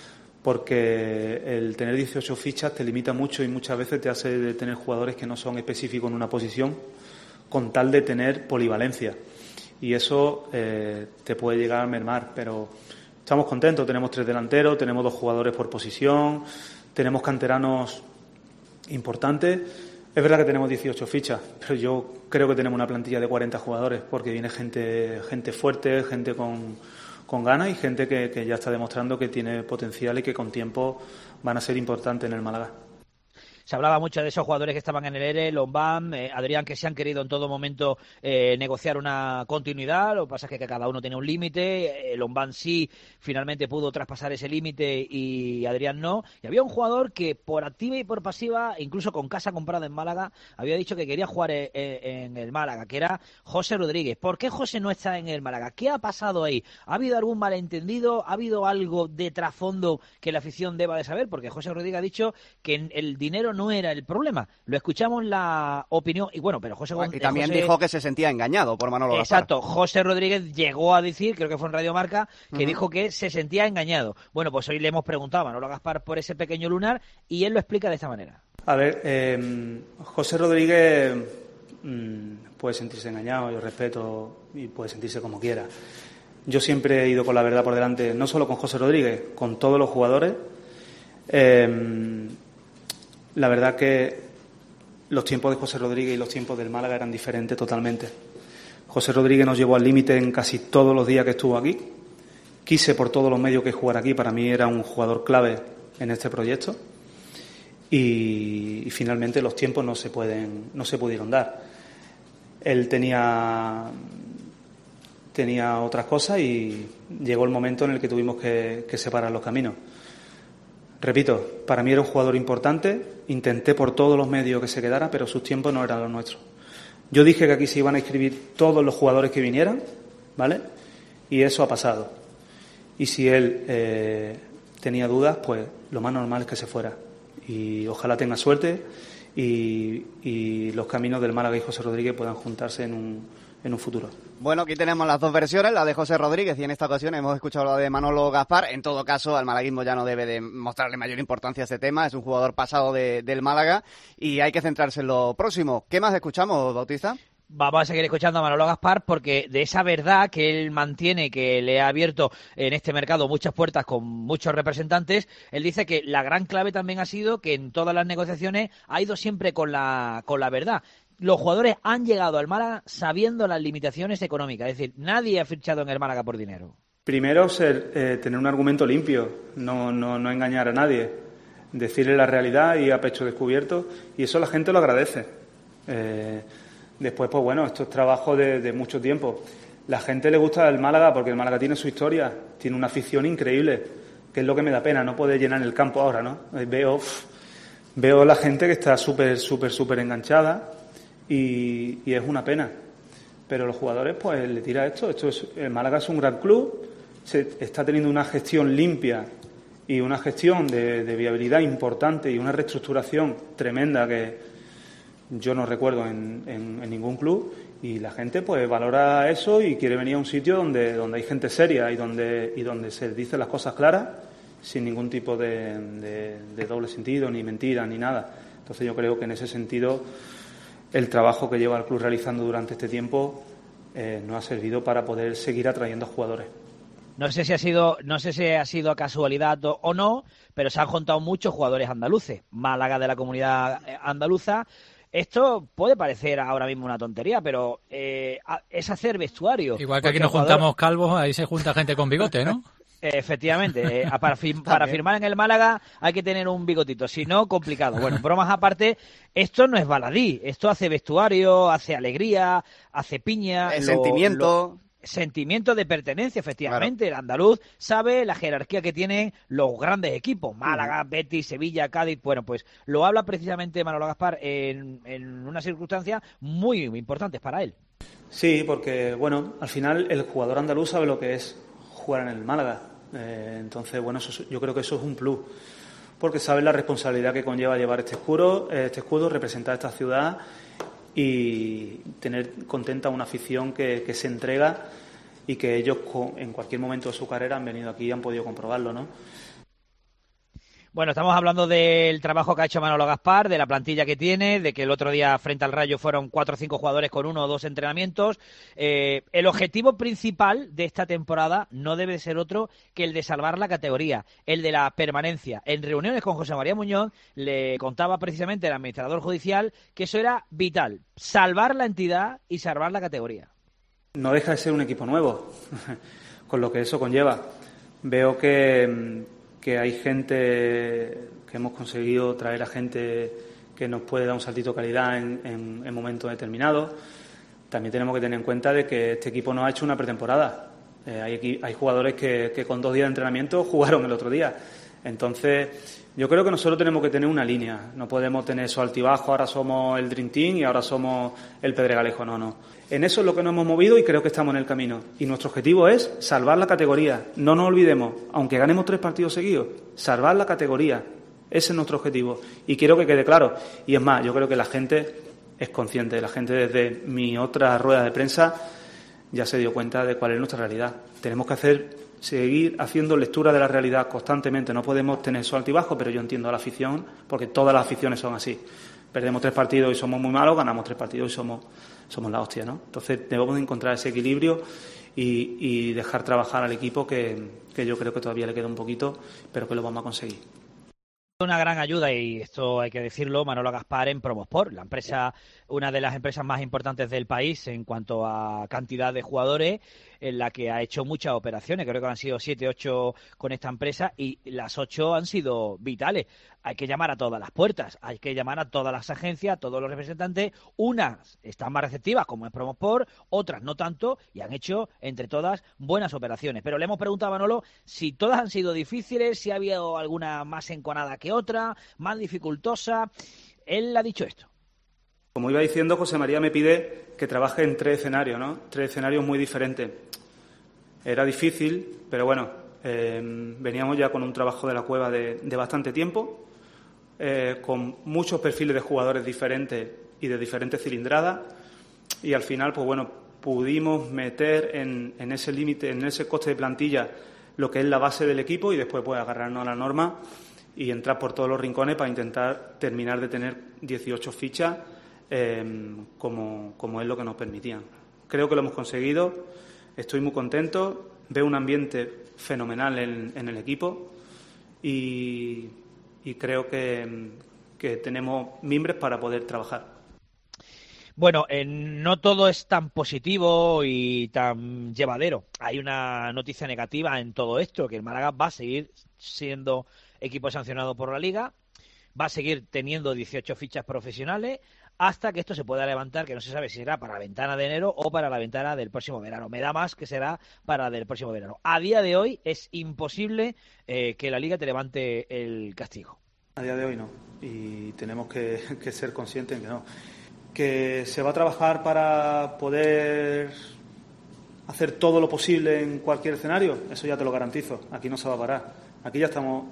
F: Porque el tener dieciocho fichas te limita mucho y muchas veces te hace de tener jugadores que no son específicos en una posición con tal de tener polivalencia. Y eso eh, te puede llegar a mermar, pero estamos contentos. Tenemos tres delanteros, tenemos dos jugadores por posición, tenemos canteranos importantes. Es verdad que tenemos dieciocho fichas, pero yo creo que tenemos una plantilla de cuarenta jugadores porque viene gente, gente fuerte, gente con... con con ganas y gente que, que ya está demostrando que tiene potencial y que con tiempo van a ser importantes en el Málaga.
D: Se hablaba mucho de esos jugadores que estaban en el E R E, Lombán, eh, Adrián, que se han querido en todo momento eh, negociar una continuidad. Lo que pasa es que cada uno tiene un límite. Eh, Lombán sí, finalmente pudo traspasar ese límite y Adrián no. Y había un jugador que por activa y por pasiva, incluso con casa comprada en Málaga, había dicho que quería jugar en, en el Málaga, que era José Rodríguez. ¿Por qué José no está en el Málaga? ¿Qué ha pasado ahí? ¿Ha habido algún malentendido? ¿Ha habido algo de trasfondo que la afición deba de saber? Porque José Rodríguez ha dicho que el dinero no era el problema. Lo escuchamos la opinión y bueno, pero José
E: Y también
D: José...
E: dijo que se sentía engañado por Manolo Gaspar.
D: Exacto, José Rodríguez llegó a decir, creo que fue en Radio Marca, que uh-huh. dijo que se sentía engañado. Bueno, pues hoy le hemos preguntado a Manolo Gaspar por ese pequeño lunar y él lo explica de esta manera.
F: A ver, eh, José Rodríguez mmm, puede sentirse engañado, yo respeto y puede sentirse como quiera. Yo siempre he ido con la verdad por delante, no solo con José Rodríguez, con todos los jugadores. Eh, La verdad que los tiempos de José Rodríguez y los tiempos del Málaga eran diferentes totalmente. José Rodríguez nos llevó al límite en casi todos los días que estuvo aquí. Quise por todos los medios que jugar aquí. Para mí era un jugador clave en este proyecto. Y, y finalmente los tiempos no se pueden, no se pudieron dar. Él tenía, tenía otras cosas y llegó el momento en el que tuvimos que, que separar los caminos. Repito, para mí era un jugador importante, intenté por todos los medios que se quedara, pero sus tiempos no eran los nuestros. Yo dije que aquí se iban a inscribir todos los jugadores que vinieran, ¿vale? Y eso ha pasado. Y si él eh, tenía dudas, pues lo más normal es que se fuera. Y ojalá tenga suerte y, y los caminos del Málaga y José Rodríguez puedan juntarse en un, en un futuro.
E: Bueno, aquí tenemos las dos versiones, la de José Rodríguez y en esta ocasión hemos escuchado la de Manolo Gaspar. En todo caso, al malaguismo ya no debe de mostrarle mayor importancia a este tema, es un jugador pasado de, del Málaga y hay que centrarse en lo próximo. ¿Qué más escuchamos, Bautista?
D: Vamos a seguir escuchando a Manolo Gaspar porque de esa verdad que él mantiene, que le ha abierto en este mercado muchas puertas con muchos representantes, él dice que la gran clave también ha sido que en todas las negociaciones ha ido siempre con la, con la verdad. Los jugadores han llegado al Málaga sabiendo las limitaciones económicas, es decir, nadie ha fichado en el Málaga por dinero.
F: Primero, ser, eh, tener un argumento limpio, no, no, no engañar a nadie, decirle la realidad y a pecho descubierto, y eso la gente lo agradece. Eh, después, pues bueno, esto es trabajo de, de mucho tiempo. La gente le gusta el Málaga porque el Málaga tiene su historia, tiene una afición increíble, que es lo que me da pena, no poder llenar el campo ahora, ¿no? Veo, uff, veo la gente que está súper, súper, súper enganchada. Y, y es una pena, pero los jugadores pues le tira esto, esto es, el Málaga es un gran club, se está teniendo una gestión limpia y una gestión de, de viabilidad importante y una reestructuración tremenda que yo no recuerdo en, en, en ningún club y la gente pues valora eso y quiere venir a un sitio donde, donde hay gente seria y donde, y donde se dicen las cosas claras sin ningún tipo de, de, de doble sentido, ni mentira, ni nada. Entonces yo creo que en ese sentido el trabajo que lleva el club realizando durante este tiempo eh, nos ha servido para poder seguir atrayendo jugadores.
D: No sé si ha sido, no sé si ha sido casualidad o, o no, pero se han juntado muchos jugadores andaluces, Málaga de la comunidad andaluza. Esto puede parecer ahora mismo una tontería, pero eh, es hacer vestuario.
C: Igual que aquí nos juntamos jugador... calvos, ahí se junta gente con bigote, ¿no?
D: Efectivamente, eh, para, fir- para firmar en el Málaga hay que tener un bigotito, si no, complicado. Bueno, bromas aparte, esto no es baladí, esto hace vestuario, hace alegría, hace piña.
E: El
D: lo,
E: sentimiento.
D: Lo, sentimiento de pertenencia, efectivamente. Claro. El andaluz sabe la jerarquía que tienen los grandes equipos, Málaga, Betis, Sevilla, Cádiz. Bueno, pues lo habla precisamente Manolo Gaspar en, en unas circunstancias muy importantes para él.
F: Sí, porque, bueno, al final el jugador andaluz sabe lo que es jugar en el Málaga. Eh, entonces, bueno, eso, yo creo que eso es un plus, porque sabe la responsabilidad que conlleva llevar este escudo, este escudo, representar esta ciudad y tener contenta una afición que, que se entrega y que ellos en cualquier momento de su carrera han venido aquí y han podido comprobarlo, ¿no?
D: Bueno, estamos hablando del trabajo que ha hecho Manolo Gaspar, de la plantilla que tiene, de que el otro día frente al Rayo fueron cuatro o cinco jugadores con uno o dos entrenamientos. Eh, el objetivo principal de esta temporada no debe ser otro que el de salvar la categoría, el de la permanencia. En reuniones con José María Muñoz le contaba precisamente el administrador judicial que eso era vital, salvar la entidad y salvar la categoría.
F: No deja de ser un equipo nuevo. con lo que eso conlleva. Veo que, que hay gente, que hemos conseguido traer a gente que nos puede dar un saltito de calidad en, en, en momentos determinados. También tenemos que tener en cuenta de que este equipo no ha hecho una pretemporada. Eh, hay, hay jugadores que, que con dos días de entrenamiento jugaron el otro día. Entonces, yo creo que nosotros tenemos que tener una línea. No podemos tener eso altibajo, ahora somos el Dream Team y ahora somos el Pedregalejo. No, no. En eso es lo que nos hemos movido y creo que estamos en el camino. Y nuestro objetivo es salvar la categoría. No nos olvidemos, aunque ganemos tres partidos seguidos, salvar la categoría. Ese es nuestro objetivo. Y quiero que quede claro. Y es más, yo creo que la gente es consciente. La gente desde mi otra rueda de prensa ya se dio cuenta de cuál es nuestra realidad. Tenemos que hacer, seguir haciendo lectura de la realidad constantemente. No podemos tener eso altibajo, pero yo entiendo a la afición, porque todas las aficiones son así. Perdemos tres partidos y somos muy malos, ganamos tres partidos y somos, somos la hostia, ¿no? Entonces debemos de encontrar ese equilibrio y, y dejar trabajar al equipo, que, que yo creo que todavía le queda un poquito, pero que lo vamos a conseguir.
D: Una gran ayuda, y esto hay que decirlo, Manolo Gaspar en Promosport, la empresa, una de las empresas más importantes del país en cuanto a cantidad de jugadores, en la que ha hecho muchas operaciones. Creo que han sido siete, ocho con esta empresa, y las ocho han sido vitales. Hay que llamar a todas las puertas, hay que llamar a todas las agencias, a todos los representantes. Unas están más receptivas, como es Promosport, otras no tanto, y han hecho entre todas buenas operaciones. Pero le hemos preguntado a Manolo si todas han sido difíciles, si ha habido alguna más enconada que otra, más dificultosa. Él ha dicho esto.
F: Como iba diciendo, José María me pide que trabaje en tres escenarios, ¿no? Tres escenarios muy diferentes. Era difícil, pero bueno, eh, veníamos ya con un trabajo de la cueva de, de bastante tiempo, eh, con muchos perfiles de jugadores diferentes y de diferentes cilindradas, y al final, pues bueno, pudimos meter en, en ese límite, en ese coste de plantilla, lo que es la base del equipo, y después pues agarrarnos a la norma y entrar por todos los rincones para intentar terminar de tener dieciocho fichas, eh, como, como es lo que nos permitían. Creo que lo hemos conseguido, estoy muy contento, veo un ambiente fenomenal en, en el equipo y, y creo que, que tenemos mimbres para poder trabajar.
D: Bueno, eh, no todo es tan positivo y tan llevadero. Hay una noticia negativa en todo esto, que el Málaga va a seguir siendo equipo sancionado por la Liga, va a seguir teniendo dieciocho fichas profesionales hasta que esto se pueda levantar, que no se sabe si será para la ventana de enero o para la ventana del próximo verano. Me da más que será para la del próximo verano. A día de hoy es imposible eh, que la Liga te levante el castigo.
F: A día de hoy no, y tenemos que, que ser conscientes en que no. Que se va a trabajar para poder hacer todo lo posible en cualquier escenario, eso ya te lo garantizo. Aquí no se va a parar. Aquí ya estamos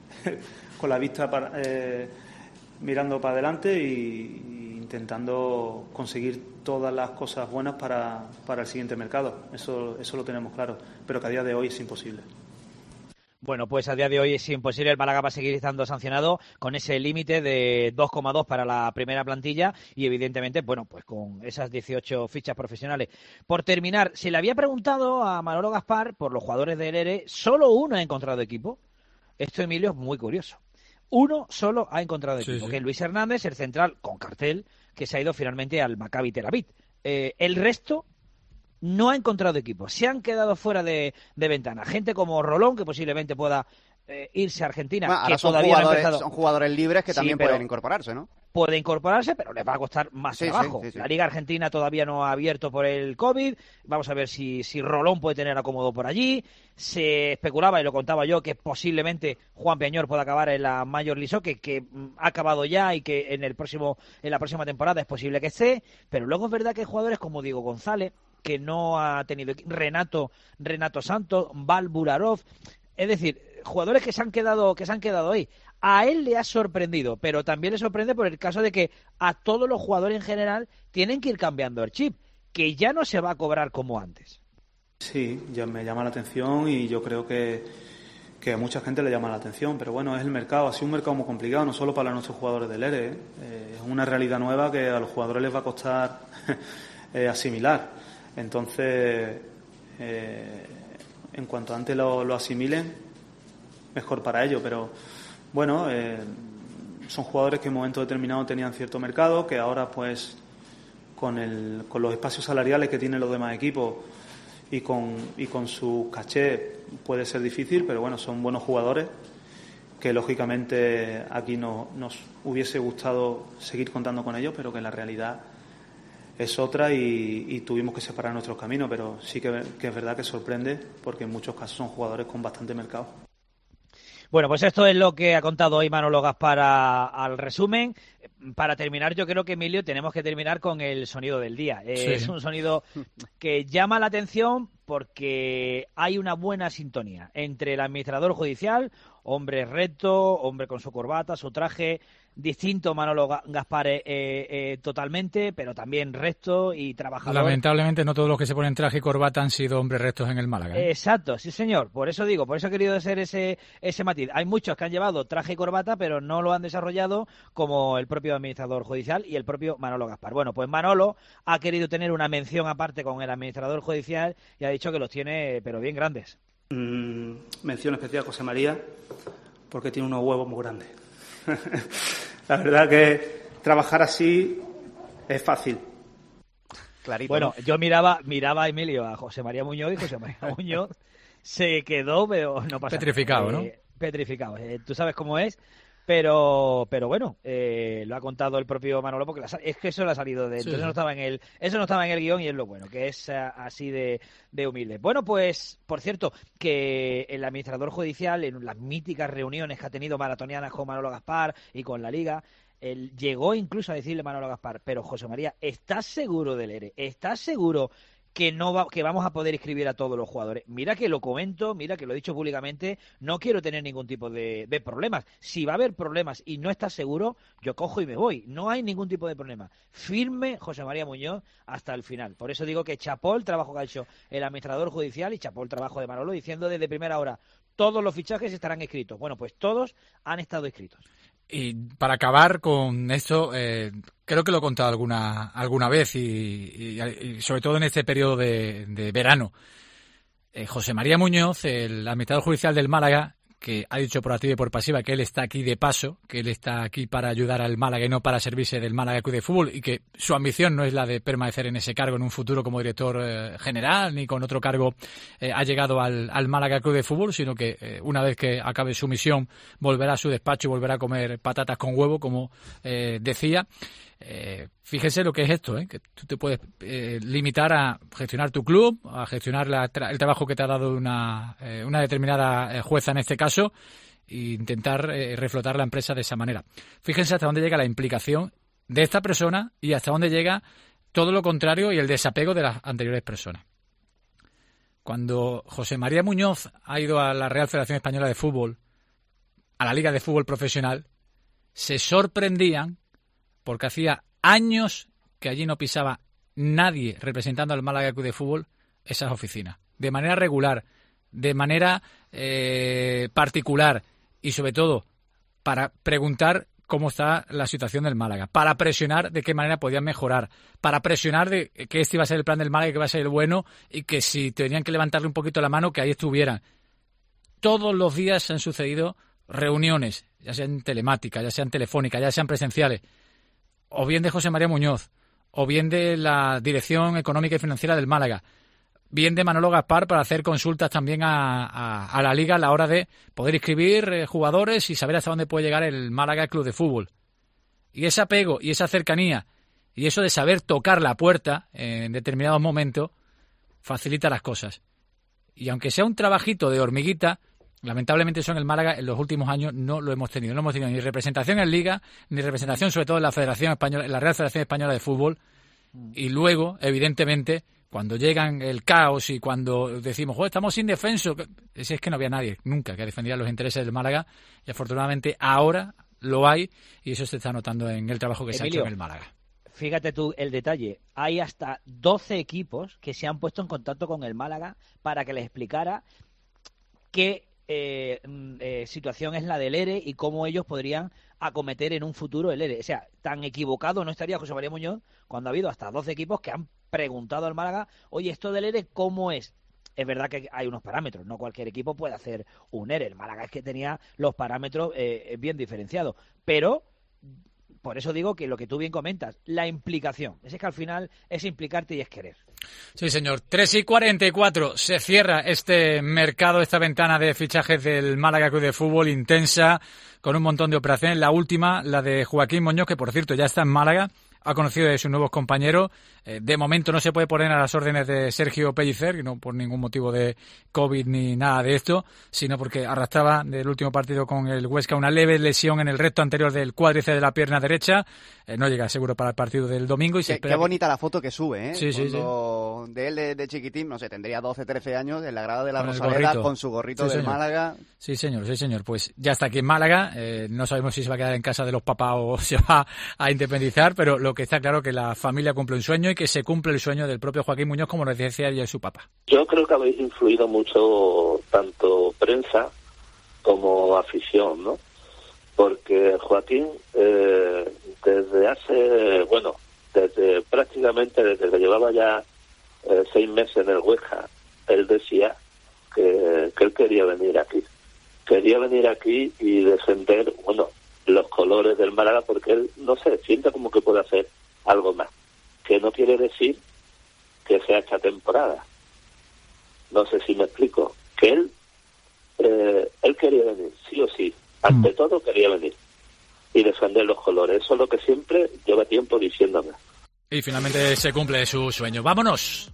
F: con la vista para, eh, mirando para adelante y, y intentando conseguir todas las cosas buenas para, para el siguiente mercado. Eso, eso lo tenemos claro, pero que a día de hoy es imposible.
D: Bueno, pues a día de hoy es imposible. El Málaga va a seguir estando sancionado con ese límite de dos coma dos para la primera plantilla y, evidentemente, bueno, pues con esas dieciocho fichas profesionales. Por terminar, se le había preguntado a Manolo Gaspar por los jugadores del E R E, solo uno ha encontrado equipo. Esto, Emilio, es muy curioso. Uno solo ha encontrado equipo, sí, sí. que es Luis Hernández, el central con cartel, que se ha ido finalmente al Maccabi Tel Aviv. Eh, el resto no ha encontrado equipo, se han quedado fuera de, de ventana. Gente como Rolón, que posiblemente pueda eh, irse a Argentina,
E: bueno,
D: que
E: son
D: todavía
E: jugadores,
D: no ha empezado.
E: Son jugadores libres que
D: sí,
E: también pueden incorporarse, ¿no?
D: Puede incorporarse, pero les va a costar más
E: sí,
D: trabajo.
E: Sí, sí, sí.
D: La Liga Argentina todavía no ha abierto por el COVID. Vamos a ver si, si Rolón puede tener acomodo por allí. Se especulaba, y lo contaba yo, que posiblemente Juan Peñor pueda acabar en la Major League Soccer, que, que ha acabado ya y que en el próximo en la próxima temporada es posible que esté. Pero luego es verdad que hay jugadores como Diego González, que no ha tenido Renato Renato Santos, Val Burarov, es decir, jugadores que se han quedado que se han quedado ahí. A él le ha sorprendido, pero también le sorprende por el caso de que a todos los jugadores en general tienen que ir cambiando el chip, que ya no se va a cobrar como antes.
F: Sí, ya me llama la atención y yo creo que, que a mucha gente le llama la atención, pero bueno, es el mercado, ha sido un mercado muy complicado, no solo para nuestros jugadores del E R E, ¿eh? Eh, es una realidad nueva que a los jugadores les va a costar eh, asimilar. Entonces, eh, en cuanto antes lo, lo asimilen, mejor para ellos, pero bueno, eh, son jugadores que en un momento determinado tenían cierto mercado, que ahora pues con, el, con los espacios salariales que tienen los demás equipos y con, y con su caché puede ser difícil, pero bueno, son buenos jugadores que lógicamente aquí no, nos hubiese gustado seguir contando con ellos, pero que en la realidad es otra y, y tuvimos que separar nuestros caminos, pero sí que, que es verdad que sorprende porque en muchos casos son jugadores con bastante mercado.
D: Bueno, pues esto es lo que ha contado hoy Manolo Gaspar a, al resumen. Para terminar, yo creo que, Emilio, tenemos que terminar con el sonido del día. Eh, sí. Es un sonido que llama la atención porque hay una buena sintonía entre el administrador judicial, hombre recto, hombre con su corbata, su traje, distinto Manolo Gaspar eh, eh, totalmente, pero también recto y trabajador.
C: Lamentablemente no todos los que se ponen traje y corbata han sido hombres rectos en el Málaga, ¿eh?
D: Exacto, sí señor, por eso digo, por eso he querido hacer ese, ese matiz. Hay muchos que han llevado traje y corbata, pero no lo han desarrollado como el propio administrador judicial y el propio Manolo Gaspar. Bueno, pues Manolo ha querido tener una mención aparte con el administrador judicial y ha dicho que los tiene, pero bien grandes.
F: Mm, mención especial a José María, porque tiene unos huevos muy grandes. La verdad que trabajar así es fácil.
D: Clarito, bueno, ¿no? Yo miraba, miraba a Emilio, a José María Muñoz, y José María Muñoz se quedó, pero no pasa
C: petrificado,
D: nada.
C: ¿no?
D: Eh, petrificado. Eh, tú sabes cómo es, pero pero bueno, eh, lo ha contado el propio Manolo, porque la, es que eso le ha salido de... Sí, entonces sí. no estaba en el, eso no estaba en el guión y es lo bueno, que es uh, así de, de humilde. Bueno, pues, por cierto, que el administrador judicial, en las míticas reuniones que ha tenido maratonianas con Manolo Gaspar y con la Liga, él llegó incluso a decirle a Manolo Gaspar, pero José María, ¿estás seguro del E R E? ¿Estás seguro que no va, que vamos a poder inscribir a todos los jugadores? Mira que lo comento, mira que lo he dicho públicamente, no quiero tener ningún tipo de, de problemas. Si va a haber problemas y no estás seguro, yo cojo y me voy. No hay ningún tipo de problema. Firme José María Muñoz hasta el final. Por eso digo que chapó el trabajo que ha hecho el administrador judicial y chapó el trabajo de Manolo, diciendo desde primera hora, todos los fichajes estarán escritos. Bueno, pues todos han estado escritos.
C: Y para acabar con esto, eh, creo que lo he contado alguna alguna vez y, y, y sobre todo en este periodo de, de verano. Eh, José María Muñoz, el administrador judicial del Málaga, que ha dicho por activa y por pasiva que él está aquí de paso, que él está aquí para ayudar al Málaga y no para servirse del Málaga Club de Fútbol, y que su ambición no es la de permanecer en ese cargo en un futuro como director eh, general ni con otro cargo eh, ha llegado al, al Málaga Club de Fútbol, sino que eh, una vez que acabe su misión volverá a su despacho y volverá a comer patatas con huevo, como eh, decía. Eh, fíjese lo que es esto, ¿eh? Que tú te puedes eh, limitar a gestionar tu club, a gestionar la tra- el trabajo que te ha dado una, eh, una determinada eh, jueza en este caso, e intentar eh, reflotar la empresa de esa manera. Fíjense hasta dónde llega la implicación de esta persona y hasta dónde llega todo lo contrario y el desapego de las anteriores personas. Cuando José María Muñoz ha ido a la Real Federación Española de Fútbol, a la Liga de Fútbol Profesional, se sorprendían porque hacía años que allí no pisaba nadie representando al Málaga Club de Fútbol esas oficinas. De manera regular, de manera eh, particular y sobre todo para preguntar cómo está la situación del Málaga, para presionar de qué manera podían mejorar, para presionar de que este iba a ser el plan del Málaga y que iba a ser el bueno y que si tenían que levantarle un poquito la mano, que ahí estuvieran. Todos los días se han sucedido reuniones, ya sean telemáticas, ya sean telefónicas, ya sean presenciales, o bien de José María Muñoz, o bien de la Dirección Económica y Financiera del Málaga, bien de Manolo Gaspar para hacer consultas también a, a, a la Liga a la hora de poder inscribir eh, jugadores y saber hasta dónde puede llegar el Málaga Club de Fútbol. Y ese apego y esa cercanía y eso de saber tocar la puerta en determinados momentos facilita las cosas. Y aunque sea un trabajito de hormiguita, lamentablemente eso en el Málaga en los últimos años no lo hemos tenido. No hemos tenido ni representación en Liga, ni representación sobre todo en la Federación Española, en la Real Federación Española de Fútbol. Y luego, evidentemente, cuando llegan el caos y cuando decimos, oh, estamos indefensos, es que no había nadie nunca que defendiera los intereses del Málaga. Y afortunadamente ahora lo hay y eso se está notando en el trabajo que Emilio, se ha hecho en el Málaga.
D: Fíjate tú el detalle. Hay hasta doce equipos que se han puesto en contacto con el Málaga para que les explicara qué Eh, eh, situación es la del E R E y cómo ellos podrían acometer en un futuro el E R E. O sea, tan equivocado no estaría José María Muñoz cuando ha habido hasta doce equipos que han preguntado al Málaga, oye, esto del E R E, ¿cómo es? Es verdad que hay unos parámetros, no cualquier equipo puede hacer un E R E. El Málaga es que tenía los parámetros eh, bien diferenciados, pero por eso digo que lo que tú bien comentas, la implicación, es que al final es implicarte y es querer.
C: Sí, señor. tres y cuarenta y cuatro. Se cierra este mercado, esta ventana de fichajes del Málaga Club de Fútbol, intensa, con un montón de operaciones. La última, la de Joaquín Muñoz, que por cierto ya está en Málaga, ha conocido de sus nuevos compañeros. Eh, de momento no se puede poner a las órdenes de Sergio Pellicer, no por ningún motivo de COVID ni nada de esto, sino porque arrastraba del último partido con el Huesca una leve lesión en el recto anterior del cuádriceps de la pierna derecha. Eh, no llega seguro para el partido del domingo. Y se
E: qué,
C: espera
E: qué bonita que... la foto que sube, ¿eh?
C: Sí, sí,
E: Cuando sí. De él de, de chiquitín, no sé, tendría doce, trece años, en la grada de la
C: con
E: Rosaleda, con su gorrito
C: sí,
E: del
C: señor.
E: Málaga.
C: Sí, señor, sí, señor. Pues ya está aquí en Málaga. Eh, no sabemos si se va a quedar en casa de los papás o se va a independizar, pero lo que está claro que la familia cumple un sueño y que se cumple el sueño del propio Joaquín Muñoz, como nos decía ayer su papá.
G: Yo creo que habéis influido mucho tanto prensa como afición, ¿no? Porque Joaquín, eh, desde hace, bueno, desde prácticamente desde que llevaba ya eh, seis meses en el Huesca, él decía que, que él quería venir aquí. Quería venir aquí y defender, bueno, los colores del Málaga, porque él, no sé, siente como que puede hacer algo más. Que no quiere decir que sea esta temporada. No sé si me explico. Que él eh, él quería venir, sí o sí. Ante mm. todo quería venir y defender los colores. Eso es lo que siempre lleva tiempo diciéndome.
C: Y finalmente se cumple su sueño. ¡Vámonos!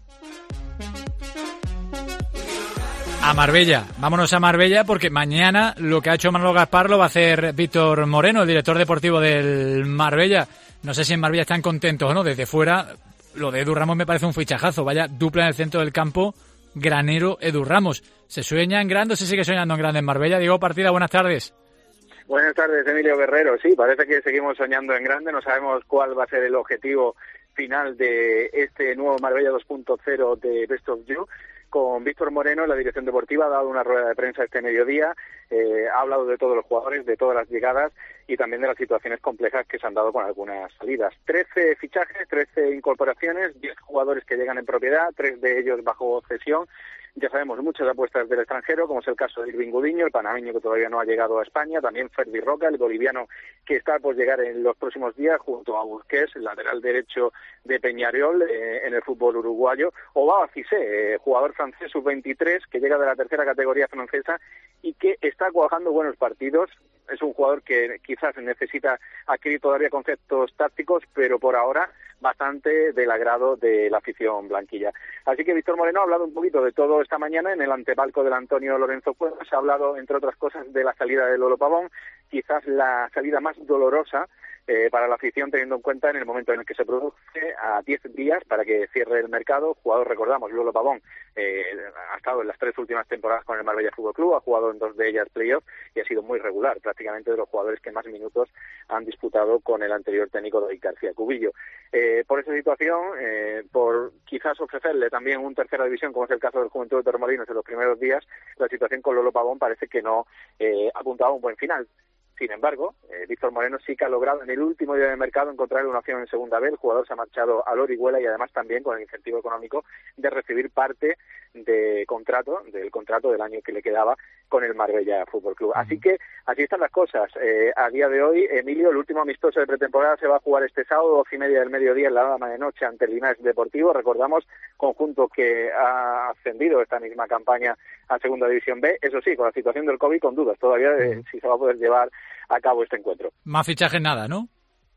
C: A Marbella. Vámonos a Marbella porque mañana lo que ha hecho Manolo Gaspar lo va a hacer Víctor Moreno, el director deportivo del Marbella. No sé si en Marbella están contentos o no. Desde fuera, lo de Edu Ramos me parece un fichajazo. Vaya dupla en el centro del campo, Granero, Edu Ramos. ¿Se sueña en grande o se sigue soñando en grande en Marbella? Diego Partida, buenas tardes.
M: Buenas tardes, Emilio Guerrero. Sí, parece que seguimos soñando en grande. No sabemos cuál va a ser el objetivo final de este nuevo Marbella dos punto cero de Best of You. Con Víctor Moreno, la dirección deportiva, ha dado una rueda de prensa este mediodía, eh, ha hablado de todos los jugadores, de todas las llegadas y también de las situaciones complejas que se han dado con algunas salidas. trece fichajes, trece incorporaciones, diez jugadores que llegan en propiedad, tres de ellos bajo cesión. Ya sabemos, muchas apuestas del extranjero, como es el caso de Irving Gudiño, el panameño que todavía no ha llegado a España, también Ferdi Roca, el boliviano que está por llegar en los próximos días, junto a Busquets, el lateral derecho de Peñarol eh, en el fútbol uruguayo, o Baba Cissé, eh, jugador francés sub veintitrés que llega de la tercera categoría francesa y que está cuajando buenos partidos. Es un jugador que quizás necesita adquirir todavía conceptos tácticos, pero por ahora bastante del agrado de la afición blanquilla. Así que Víctor Moreno ha hablado un poquito de todo esta mañana en el antepalco del Antonio Lorenzo Cuevas. Ha hablado, entre otras cosas, de la salida de Lolo Pavón, quizás la salida más dolorosa eh, para la afición, teniendo en cuenta en el momento en el que se produce, a diez días para que cierre el mercado. Jugador, recordamos, Lolo Pavón, eh, ha estado en las tres últimas temporadas con el Marbella Fútbol Club, ha jugado en dos de ellas playoff y ha sido muy regular, prácticamente de los jugadores que más minutos han disputado con el anterior técnico David García Cubillo. Eh, por esa situación, eh, por quizás ofrecerle también un tercera división, como es el caso del Juventud de Torremolinos en los primeros días, la situación con Lolo Pavón parece que no eh, apuntaba a un buen final. Sin embargo, eh, Víctor Moreno sí que ha logrado en el último día de mercado encontrar una opción en segunda B. El jugador se ha marchado al Orihuela y además también con el incentivo económico de recibir parte de contrato, del contrato del año que le quedaba con el Marbella Fútbol Club. Uh-huh. Así que así están las cosas. Eh, a día de hoy, Emilio, el último amistoso de pretemporada se va a jugar este sábado, doce y media del mediodía en la Dama de Noche ante el Linares Deportivo. Recordamos, conjunto que ha ascendido esta misma campaña a Segunda División B. Eso sí, con la situación del COVID, con dudas todavía de uh-huh. si se va a poder llevar a cabo este encuentro.
C: Más fichajes nada, ¿no?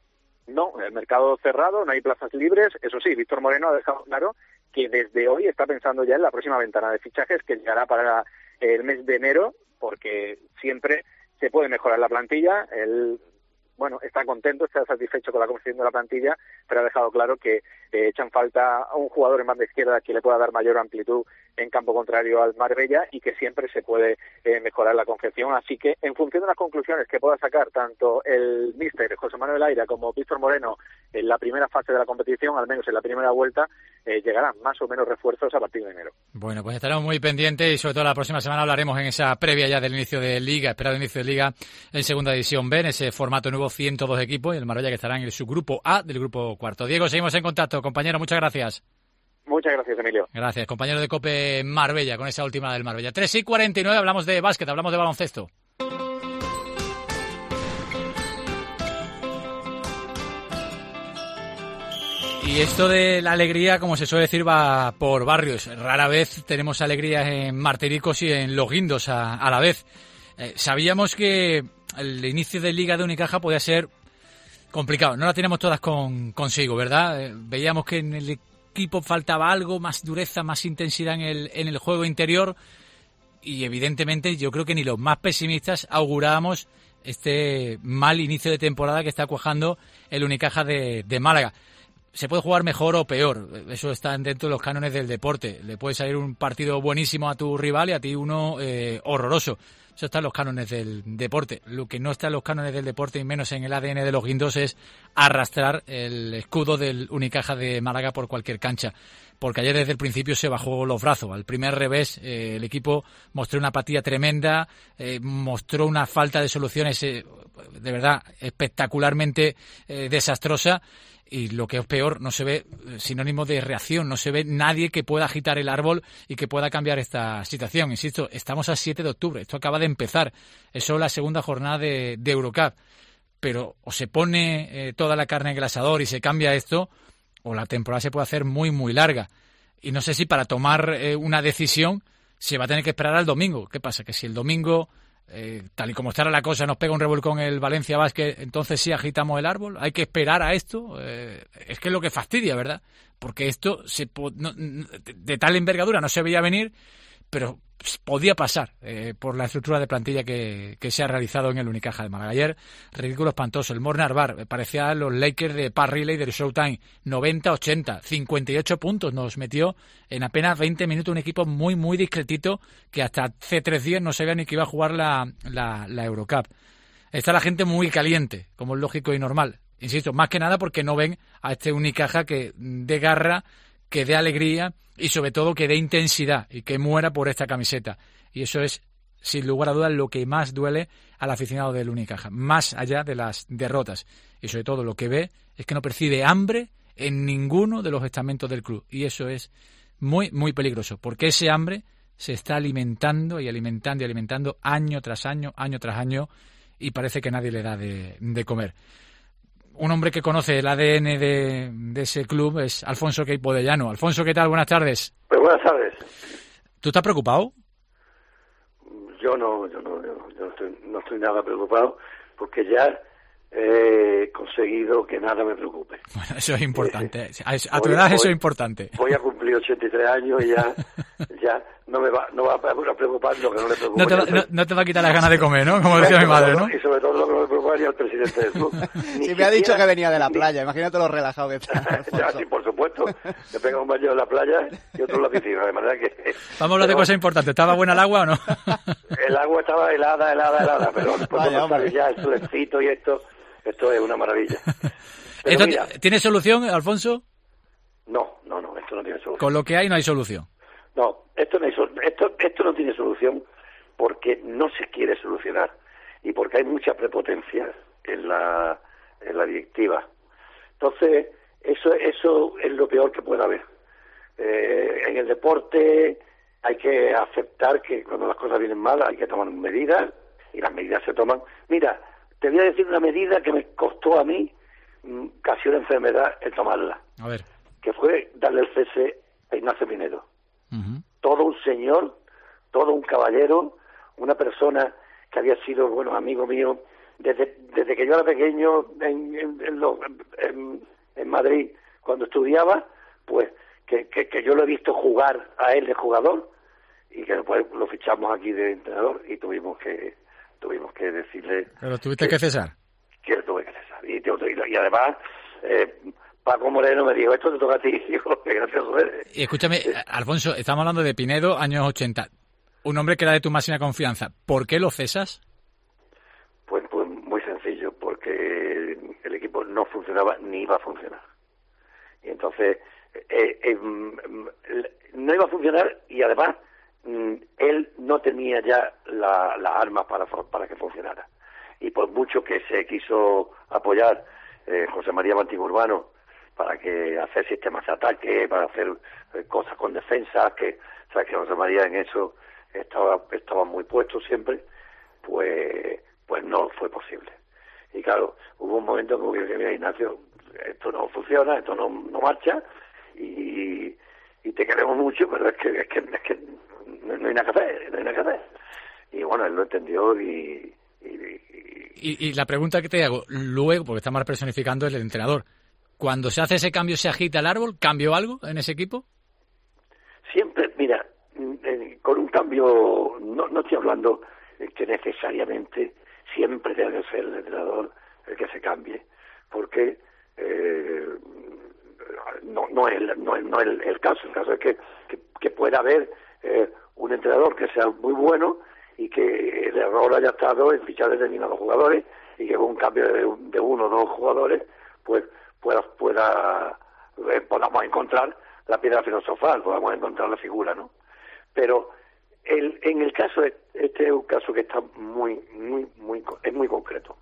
M: No, el mercado cerrado, no hay plazas libres. Eso sí, Víctor Moreno ha dejado claro que desde hoy está pensando ya en la próxima ventana de fichajes que llegará para el mes de enero, porque siempre se puede mejorar la plantilla. Él, bueno, está contento, está satisfecho con la composición de la plantilla, pero ha dejado claro que eh, echan falta a un jugador en banda izquierda que le pueda dar mayor amplitud en campo contrario al Marbella y que siempre se puede eh, mejorar la confección. Así que, en función de las conclusiones que pueda sacar tanto el míster José Manuel Aira como Víctor Moreno en la primera fase de la competición, al menos en la primera vuelta, eh, llegarán más o menos refuerzos a partir de enero.
C: Bueno, pues estaremos muy pendientes y sobre todo la próxima semana hablaremos en esa previa ya del inicio de Liga, esperado inicio de Liga en Segunda División B, en ese formato nuevo, ciento dos equipos, y el Marbella que estará en el subgrupo A del grupo cuarto. Diego, seguimos en contacto, compañero, muchas gracias.
M: Muchas gracias, Emilio.
C: Gracias, compañero de COPE Marbella, con esa última del Marbella. tres y cuarenta y nueve, hablamos de básquet, hablamos de baloncesto. Y esto de la alegría, como se suele decir, va por barrios. Rara vez tenemos alegrías en Martiricos y en Los Guindos a, a la vez. Eh, sabíamos que el inicio de Liga de Unicaja podía ser complicado. No la teníamos todas con, consigo, ¿verdad? Eh, veíamos que en el equipo faltaba algo, más dureza, más intensidad en el, en el juego interior. Y evidentemente yo creo que ni los más pesimistas augurábamos este mal inicio de temporada que está cuajando el Unicaja de, de Málaga. Se puede jugar mejor o peor, eso está dentro de los cánones del deporte. Le puede salir un partido buenísimo a tu rival y a ti uno eh, horroroso. Eso está en los cánones del deporte. Lo que no está en los cánones del deporte y menos en el A D N de los Guindos es arrastrar el escudo del Unicaja de Málaga por cualquier cancha. Porque ayer desde el principio se bajó los brazos. Al primer revés eh, el equipo mostró una apatía tremenda, eh, mostró una falta de soluciones eh, de verdad espectacularmente eh, desastrosa. Y lo que es peor, no se ve sinónimo de reacción, no se ve nadie que pueda agitar el árbol y que pueda cambiar esta situación. Insisto, estamos a siete de octubre, esto acaba de empezar, es solo la segunda jornada de, de Eurocup, pero o se pone eh, toda la carne en el asador y se cambia esto, o la temporada se puede hacer muy, muy larga. Y no sé si para tomar eh, una decisión se va a tener que esperar al domingo. ¿Qué pasa? Que si el domingo... Eh, tal y como está la cosa, nos pega un revolcón el Valencia Basket, entonces sí agitamos el árbol. Hay que esperar a esto. Eh, es que es lo que fastidia, ¿verdad? Porque esto se po- no, de, de tal envergadura no se veía venir, pero podía pasar eh, por la estructura de plantilla que, que se ha realizado en el Unicaja de Málaga. Ayer, ridículo espantoso. El Mornar Bar parecía los Lakers de Pat Riley del Showtime. noventa ochenta, cincuenta y ocho puntos nos metió en apenas veinte minutos un equipo muy, muy discretito que hasta hace tres días no sabía ni que iba a jugar la, la, la Eurocup. Está la gente muy caliente, como es lógico y normal. Insisto, más que nada porque no ven a este Unicaja que dé garra, que dé alegría y sobre todo que dé intensidad y que muera por esta camiseta. Y eso es, sin lugar a dudas, lo que más duele al aficionado del Unicaja, más allá de las derrotas. Y sobre todo lo que ve es que no percibe hambre en ninguno de los estamentos del club. Y eso es muy, muy peligroso, porque ese hambre se está alimentando y alimentando y alimentando año tras año, año tras año, y parece que nadie le da de, de comer. Un hombre que conoce el A D N de, de ese club es Alfonso Queipo de Llano. Alfonso, ¿qué tal? Buenas tardes.
N: Pues buenas tardes.
C: ¿Tú estás preocupado?
N: Yo no, yo no, yo, yo no, estoy, no estoy nada preocupado porque ya he conseguido que nada me preocupe.
C: Bueno, eso es importante. A, a tu edad eso es importante.
N: Voy a cumplir ochenta y tres años y ya, ya no me va, no va a preocupar lo que no le preocupa.
C: No te, va, no, no te va a quitar las ganas de comer, ¿no? Como decía mi madre, ¿no?
N: Y sobre todo lo que no me preocupa ni al presidente del club.
E: Si me ha dicho que venía de la playa, imagínate lo relajado que está.
N: Ya, sí, por supuesto. Me pega un baño en la playa y otro en la piscina, de manera que...
C: Vamos a hablar de cosas importantes. ¿Estaba buena el agua o no?
N: El agua estaba helada, helada, helada, pero después
E: Vaya,
N: cuando sale ya el solecito y esto... Esto es una maravilla.
C: ¿Esto mira, tiene solución, Alfonso?
N: No, no, no, esto no tiene solución.
C: Con lo que hay no hay solución.
N: No, esto no, hay, esto, esto no tiene solución porque no se quiere solucionar y porque hay mucha prepotencia en la, en la directiva. Entonces, eso, eso es lo peor que puede haber. Eh, en el deporte hay que aceptar que cuando las cosas vienen mal hay que tomar medidas y las medidas se toman. Mira, te voy a decir una medida que me costó a mí mmm, casi una enfermedad el tomarla.
C: A ver.
N: Que fue darle el cese a Ignacio Pinedo.
C: Uh-huh.
N: Todo un señor, todo un caballero, una persona que había sido, bueno, amigo mío desde, desde que yo era pequeño en, en, en, lo, en, en Madrid, cuando estudiaba, pues que, que, que yo lo he visto jugar a él de jugador y que después lo fichamos aquí de entrenador y tuvimos que... tuvimos que decirle...
C: ¿Pero tuviste que, que cesar?
N: Que lo tuve que cesar. Y, y, y además, eh, Paco Moreno me dijo, esto te toca a ti, hijo, que gracioso eres.
C: Y escúchame, Alfonso, estamos hablando de Pinedo, años ochenta. Un hombre que era de tu máxima confianza. ¿Por qué lo cesas?
N: Pues, pues muy sencillo, porque el equipo no funcionaba ni iba a funcionar. Y entonces, eh, eh, no iba a funcionar y además... él no tenía ya las la armas para, para que funcionara. Y por mucho que se quiso apoyar eh, José María Martín Urbano para que hacer sistemas de ataque, para hacer eh, cosas con defensa, que, o sea, que José María en eso estaba, estaba muy puesto siempre, pues, pues no fue posible. Y claro, hubo un momento como que, mira, Ignacio, esto no funciona, esto no, no marcha, y, y te queremos mucho, pero es que, es que, es que no, no hay nada que hacer, no hay nada que hacer. Y bueno, él lo entendió y... Y, y,
C: y, y la pregunta que te hago, luego, porque estamos personificando el entrenador, cuando se hace ese cambio, ¿se agita el árbol? ¿Cambió algo en ese equipo?
N: Siempre, mira, eh, con un cambio, no, no estoy hablando que necesariamente siempre debe ser el entrenador el que se cambie, porque eh, no, no es, no es, no es el, el caso. El caso es que, que, que pueda haber eh, un entrenador que sea muy bueno y que el error haya estado en fichar determinados jugadores y que con un cambio de, de uno o dos jugadores pues pueda, pueda eh, podamos encontrar la piedra filosofal, podamos encontrar la figura, ¿no? Pero el, en el caso, este es un caso que está muy, muy, muy, es muy concreto.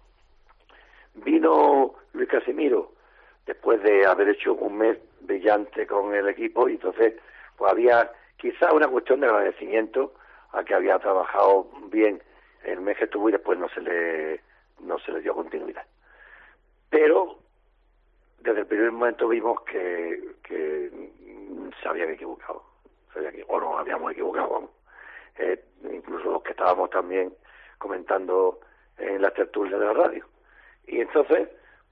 N: Vino Luis Casimiro después de haber hecho un mes brillante con el equipo y entonces pues había quizá una cuestión de agradecimiento a que había trabajado bien el mes que estuvo y después no se le no se le dio continuidad. Pero desde el primer momento vimos que, que se habían equivocado, se habían, o nos habíamos equivocado, vamos. Eh, incluso los que estábamos también comentando en las tertulias de la radio. Y entonces,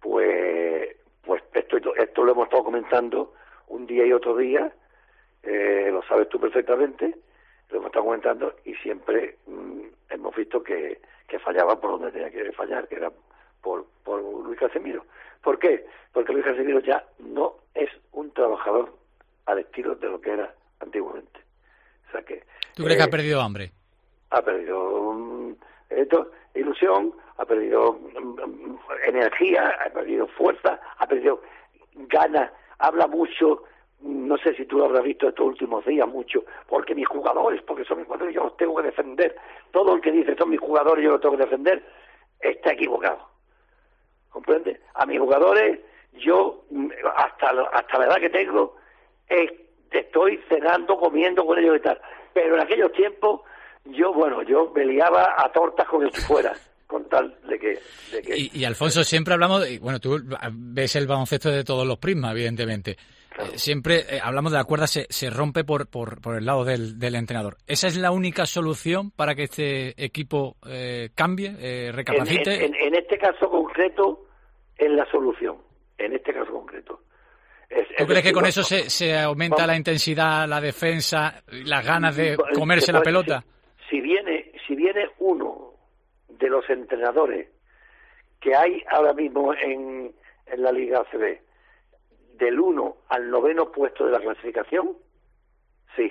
N: pues, pues esto, esto lo hemos estado comentando un día y otro día, eh, lo sabes tú perfectamente, lo hemos estado comentando y siempre mmm, hemos visto que, que fallaba por donde tenía que fallar, que era por, por Luis Casimiro. ¿Por qué? Porque Luis Casimiro ya no es un trabajador al estilo de lo que era antiguamente. O sea que,
C: ¿tú crees
N: eh,
C: que ha perdido hambre?
N: Ha perdido um, esto, ilusión, ha perdido um, energía, ha perdido fuerza, ha perdido ganas, habla mucho, no sé si tú lo habrás visto estos últimos días mucho, porque mis jugadores, porque son mis jugadores, yo los tengo que defender. Todo el que dice son mis jugadores, yo los tengo que defender, está equivocado. ¿Comprende? A mis jugadores, yo, hasta, hasta la edad que tengo, eh, estoy cenando, comiendo con ellos y tal. Pero en aquellos tiempos, yo, bueno, yo me liaba a tortas con el que fuera, con tal de que... De que
C: y, y Alfonso, siempre hablamos, de, bueno, tú ves el baloncesto de todos los prismas, evidentemente. Claro. Eh, siempre eh, hablamos de la cuerda, se, se rompe por, por, por el lado del, del entrenador. ¿Esa es la única solución para que este equipo eh, cambie, eh, recapacite?
N: En, en, en este caso concreto, es la solución. En este caso concreto. Es,
C: ¿Tú crees que con eso se, se aumenta vamos, la intensidad, la defensa, las ganas de comerse la pelota?
N: Si, si viene, si viene uno de los entrenadores que hay ahora mismo en, en la Liga A C B, del uno al noveno puesto de la clasificación, sí.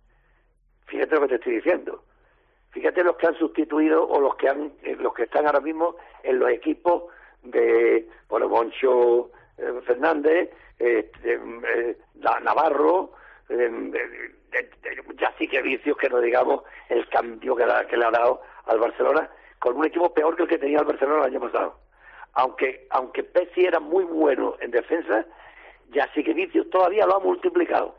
N: Fíjate lo que te estoy diciendo. Fíjate los que han sustituido o los que han, los que están ahora mismo en los equipos de, bueno, Moncho eh, Fernández, eh, eh, Navarro, eh, eh, ya sí que vicios que no digamos el cambio que, la, que le ha dado al Barcelona, con un equipo peor que el que tenía el Barcelona el año pasado. Aunque aunque Pessi era muy bueno en defensa, ya sí que vicios todavía lo ha multiplicado.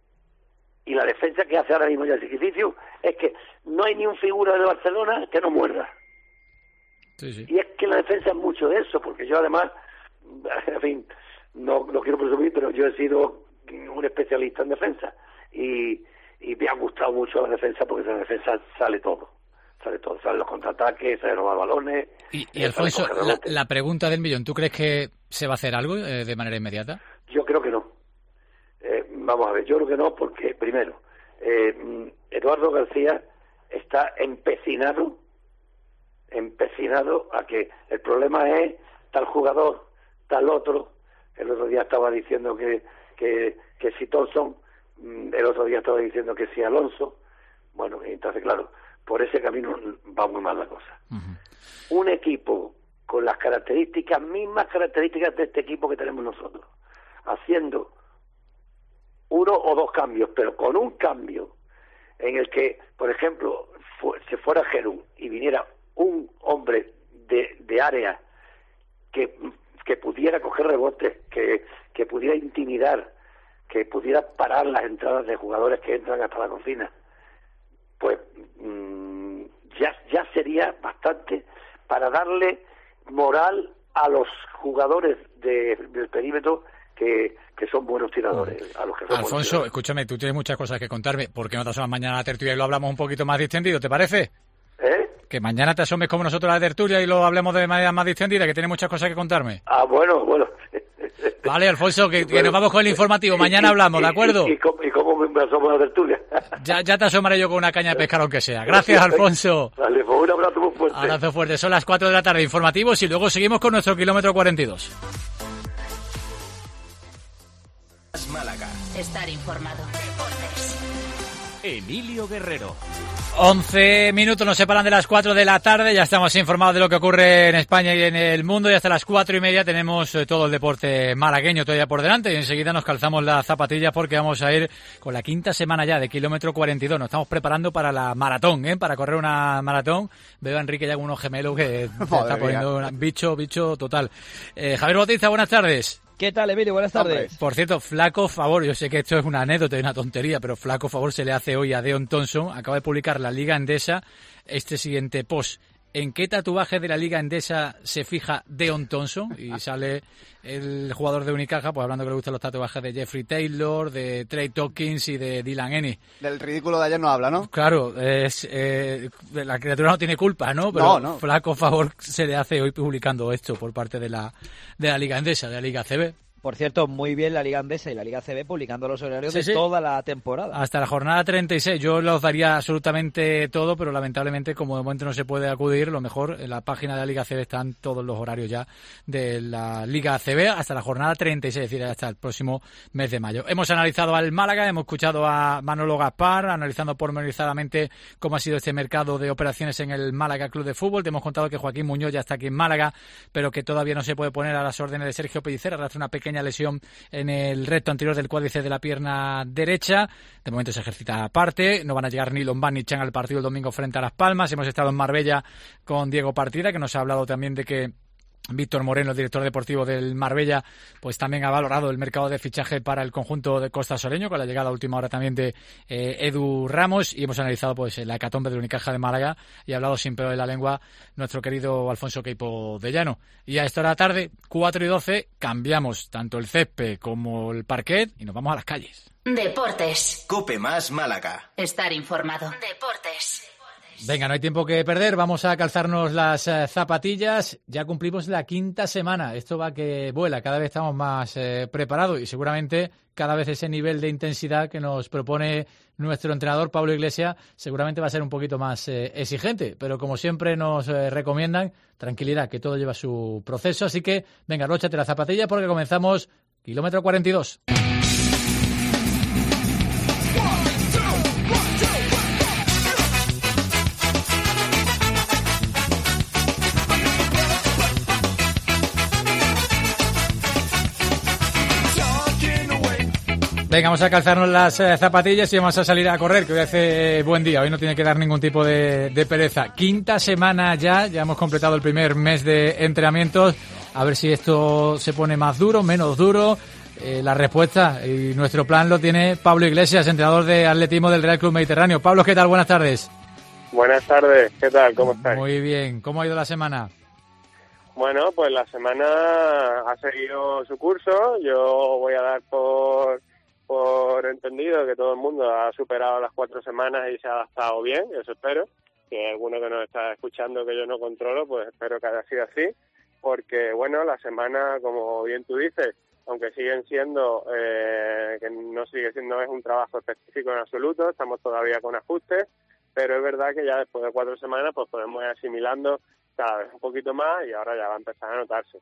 N: Y la defensa que hace ahora mismo ya sí que vicios es que no hay ni un figura de Barcelona que no muerda.
C: Sí, sí.
N: Y es que la defensa es mucho de eso, porque yo además, en fin, no, no quiero presumir, pero yo he sido un especialista en defensa y, y me ha gustado mucho la defensa porque en la defensa sale todo, sale todo, salen los contraataques, salen los balones.
C: Y, y Alfonso, la, la pregunta del millón, ¿tú crees que se va a hacer algo eh, de manera inmediata?
N: Yo creo que no. Eh, vamos a ver, yo creo que no porque, primero, eh, Eduardo García está empecinado empecinado a que el problema es tal jugador, tal otro. El otro día estaba diciendo que que, que si Thompson, el otro día estaba diciendo que si Alonso. Bueno, entonces claro, por ese camino va muy mal la cosa. Uh-huh. Un equipo con las características, mismas características de este equipo que tenemos nosotros, haciendo uno o dos cambios, pero con un cambio en el que, por ejemplo, fu- se fuera Jerún y viniera un hombre de, de área que, que pudiera coger rebotes, que, que pudiera intimidar, que pudiera parar las entradas de jugadores que entran hasta la cocina, pues mmm, ya, ya sería bastante para darle moral a los jugadores de, del perímetro que, que son buenos tiradores. A los que son
C: Alfonso, escúchame, tú tienes muchas cosas que contarme. ¿Por qué no te asomas mañana a la tertulia y lo hablamos un poquito más distendido? ¿Te parece?
N: ¿Eh?
C: Que mañana te asomes como nosotros a la tertulia y lo hablemos de manera más distendida, que tienes muchas cosas que contarme.
N: Ah, bueno, bueno.
C: Vale, Alfonso, que,
N: bueno,
C: que nos vamos con el informativo. Mañana
N: y,
C: hablamos,
N: y,
C: ¿de acuerdo?
N: ¿Y, y, cómo, y cómo me asomo a la tertulia?
C: Ya, ya te asomaré yo con una caña de pescar, aunque sea. Gracias, Alfonso.
N: Vale, pues un abrazo muy fuerte.
C: Abrazo fuerte. Son las cuatro de la tarde, informativos, y luego seguimos con nuestro kilómetro cuarenta y dos.
A: Málaga. Estar informado. Deportes.
B: Emilio Guerrero.
C: once minutos nos separan de las cuatro de la tarde, ya estamos informados de lo que ocurre en España y en el mundo, y hasta las cuatro y media tenemos eh, todo el deporte malagueño todavía por delante, y enseguida nos calzamos las zapatillas porque vamos a ir con la quinta semana ya de kilómetro cuarenta y dos, nos estamos preparando para la maratón, ¿eh? Para correr una maratón. Veo a Enrique ya con unos gemelos que se está poniendo una, bicho, bicho total. Eh, Javier Bautista, buenas tardes.
D: ¿Qué tal, Emilio? Buenas tardes.
C: Por cierto, flaco favor, yo sé que esto es una anécdota y una tontería, pero flaco favor se le hace hoy a Deon Thompson. Acaba de publicar la Liga Endesa este siguiente post. ¿En qué tatuaje de la Liga Endesa se fija Deon Thompson? Y sale el jugador de Unicaja, pues hablando que le gustan los tatuajes de Jeffrey Taylor, de Trey Tompkins y de Dylan Ennis.
E: Del ridículo de ayer no habla, ¿no?
C: Claro, es, eh, la criatura no tiene culpa, ¿no? Pero
E: no, no.
C: Flaco favor se le hace hoy publicando esto por parte de la, de la Liga Endesa, de la Liga A C B.
D: Por cierto, muy bien la Liga Endesa y la Liga A C B publicando los horarios
C: sí,
D: de
C: sí.
D: toda la temporada.
C: Hasta la jornada treinta y seis. Yo los daría absolutamente todo, pero lamentablemente, como de momento no se puede acudir, lo mejor, en la página de la Liga A C B están todos los horarios ya de la Liga A C B hasta la jornada treinta y seis, es decir, hasta el próximo mes de mayo. Hemos analizado al Málaga, hemos escuchado a Manolo Gaspar, analizando pormenorizadamente cómo ha sido este mercado de operaciones en el Málaga Club de Fútbol. Te hemos contado que Joaquín Muñoz ya está aquí en Málaga, pero que todavía no se puede poner a las órdenes de Sergio Pellicer, arrastra una pequeña lesión en el recto anterior del cuádriceps de la pierna derecha. De momento se ejercita aparte. No van a llegar ni Lombán ni Chan al partido el domingo frente a Las Palmas. Hemos estado en Marbella con Diego Partida, que nos ha hablado también de que Víctor Moreno, el director deportivo del Marbella, pues también ha valorado el mercado de fichaje para el conjunto de Costa Soreño, con la llegada a última hora también de eh, Edu Ramos, y hemos analizado pues la hecatombe del Unicaja de Málaga y ha hablado sin pelo de la lengua nuestro querido Alfonso Queipo de Llano. Y a esta hora de la tarde, cuatro y doce, cambiamos tanto el césped como el parquet y nos vamos a las calles.
A: Deportes.
O: Cope más Málaga.
A: Estar informado. Deportes.
C: Venga, no hay tiempo que perder, vamos a calzarnos las eh, zapatillas, ya cumplimos la quinta semana, esto va que vuela, cada vez estamos más eh, preparados y seguramente cada vez ese nivel de intensidad que nos propone nuestro entrenador Pablo Iglesias seguramente va a ser un poquito más eh, exigente, pero como siempre nos eh, recomiendan, tranquilidad, que todo lleva su proceso, así que venga, róchate la zapatilla porque comenzamos kilómetro cuarenta y dos. Venga, vamos a calzarnos las eh, zapatillas y vamos a salir a correr, que hoy hace buen día, hoy no tiene que dar ningún tipo de, de pereza. Quinta semana ya, ya hemos completado el primer mes de entrenamientos, a ver si esto se pone más duro, menos duro. Eh, la respuesta y nuestro plan lo tiene Pablo Iglesias, entrenador de atletismo del Real Club Mediterráneo. Pablo, ¿qué tal? Buenas tardes.
P: Buenas tardes, ¿qué tal? ¿Cómo estáis?
C: Muy bien, ¿cómo ha ido la semana?
P: Bueno, pues la semana ha seguido su curso, yo voy a dar por... por entendido que todo el mundo ha superado las cuatro semanas y se ha adaptado bien, eso espero, que alguno que nos está escuchando que yo no controlo, pues espero que haya sido así, porque bueno, la semana, como bien tú dices, aunque siguen siendo, eh, que no sigue siendo es un trabajo específico en absoluto, estamos todavía con ajustes, pero es verdad que ya después de cuatro semanas pues podemos ir asimilando cada vez un poquito más y ahora ya va a empezar a notarse.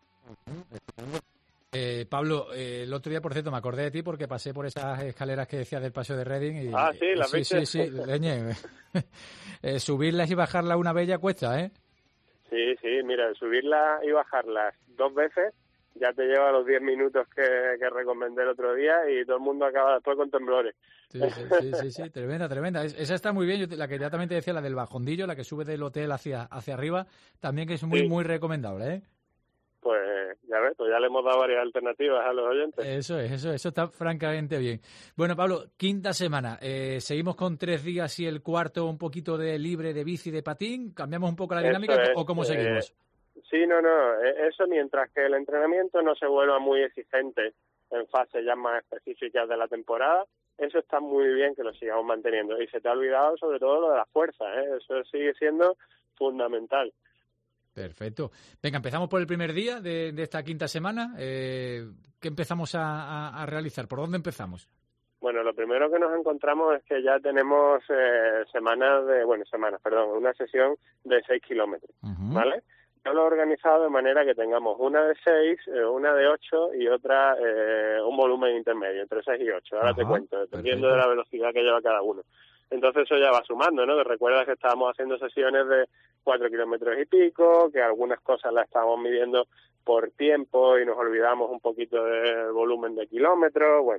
C: Eh, Pablo, eh, el otro día, por cierto, me acordé de ti porque pasé por esas escaleras que decías del Paseo de Reading. Y,
P: ah, sí, las
C: sí,
P: viste.
C: Sí, sí, leñe. eh, subirlas y bajarlas una bella cuesta, ¿eh?
P: Sí, sí, mira, subirlas y bajarlas dos veces ya te lleva los diez minutos que, que recomendé el otro día y todo el mundo acaba después con temblores.
C: Sí, sí, sí, sí, sí, tremenda, tremenda. Es, esa está muy bien, yo te, la que ya también te decía, la del bajondillo, la que sube del hotel hacia, hacia arriba, también que es muy, sí. muy recomendable, ¿eh?
P: Pues ya ves, pues ya le hemos dado varias alternativas a los oyentes.
C: Eso es, eso, eso está francamente bien. Bueno, Pablo, quinta semana. Eh, ¿Seguimos con tres días y el cuarto un poquito de libre de bici, de patín? ¿Cambiamos un poco la dinámica es, o cómo
P: eh,
C: seguimos?
P: Sí, no, no, eso mientras que el entrenamiento no se vuelva muy exigente en fases ya más específicas de la temporada, eso está muy bien que lo sigamos manteniendo. Y se te ha olvidado sobre todo lo de la fuerza, ¿eh? Eso sigue siendo fundamental.
C: Perfecto. Venga, empezamos por el primer día de, de esta quinta semana. Eh, ¿Qué empezamos a, a, a realizar? ¿Por dónde empezamos?
P: Bueno, lo primero que nos encontramos es que ya tenemos eh, semanas de, bueno, semanas, perdón, una sesión de seis kilómetros, uh-huh. ¿vale? Yo lo he organizado de manera que tengamos una de seis, eh, una de ocho y otra, eh, un volumen intermedio, entre seis y ocho. Ahora uh-huh. te cuento, dependiendo Perfecto. de la velocidad que lleva cada uno. Entonces eso ya va sumando, ¿no? Te recuerdas que estábamos haciendo sesiones de cuatro kilómetros y pico, que algunas cosas las estábamos midiendo por tiempo y nos olvidamos un poquito del volumen de kilómetros, bueno.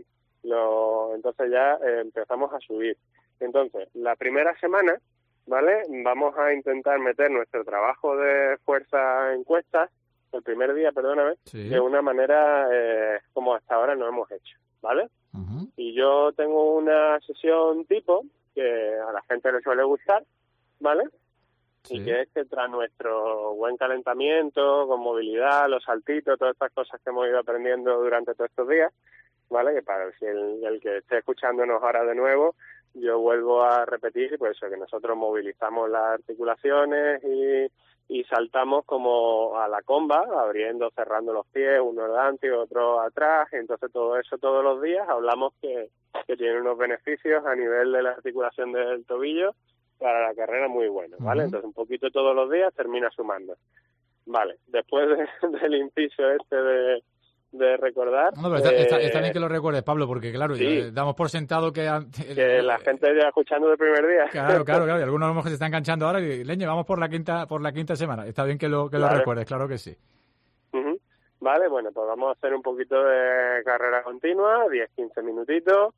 P: Lo, entonces ya eh, empezamos a subir. Entonces, la primera semana, ¿vale? Vamos a intentar meter nuestro trabajo de fuerza en cuestas, el primer día, perdóname, sí. de una manera eh, como hasta ahora no hemos hecho, ¿vale? Uh-huh. Y yo tengo una sesión tipo que a la gente le suele gustar, ¿vale? Sí. Y que es que tras nuestro buen calentamiento, con movilidad, los saltitos, todas estas cosas que hemos ido aprendiendo durante todos estos días, ¿vale? Que para si el, el que esté escuchándonos ahora de nuevo, yo vuelvo a repetir, y por eso que nosotros movilizamos las articulaciones y, y saltamos como a la comba, abriendo, cerrando los pies, uno delante y otro atrás, y entonces todo eso todos los días hablamos que, que tiene unos beneficios a nivel de la articulación del tobillo para la carrera muy buenos, ¿vale? Uh-huh. Entonces un poquito todos los días termina sumando. Vale, después de, del inciso este de de recordar.
C: No, pero está, eh, está, está bien que lo recuerdes, Pablo, porque claro, sí, eh, damos por sentado que...
P: Que la gente ya escuchando del primer día.
C: Claro, claro, claro, y algunos a lo mejor se están enganchando ahora y leñe, vamos por la quinta por la quinta semana. Está bien que lo que vale. lo recuerdes, claro que sí.
P: Uh-huh. Vale, bueno, pues vamos a hacer un poquito de carrera continua, diez quince minutitos.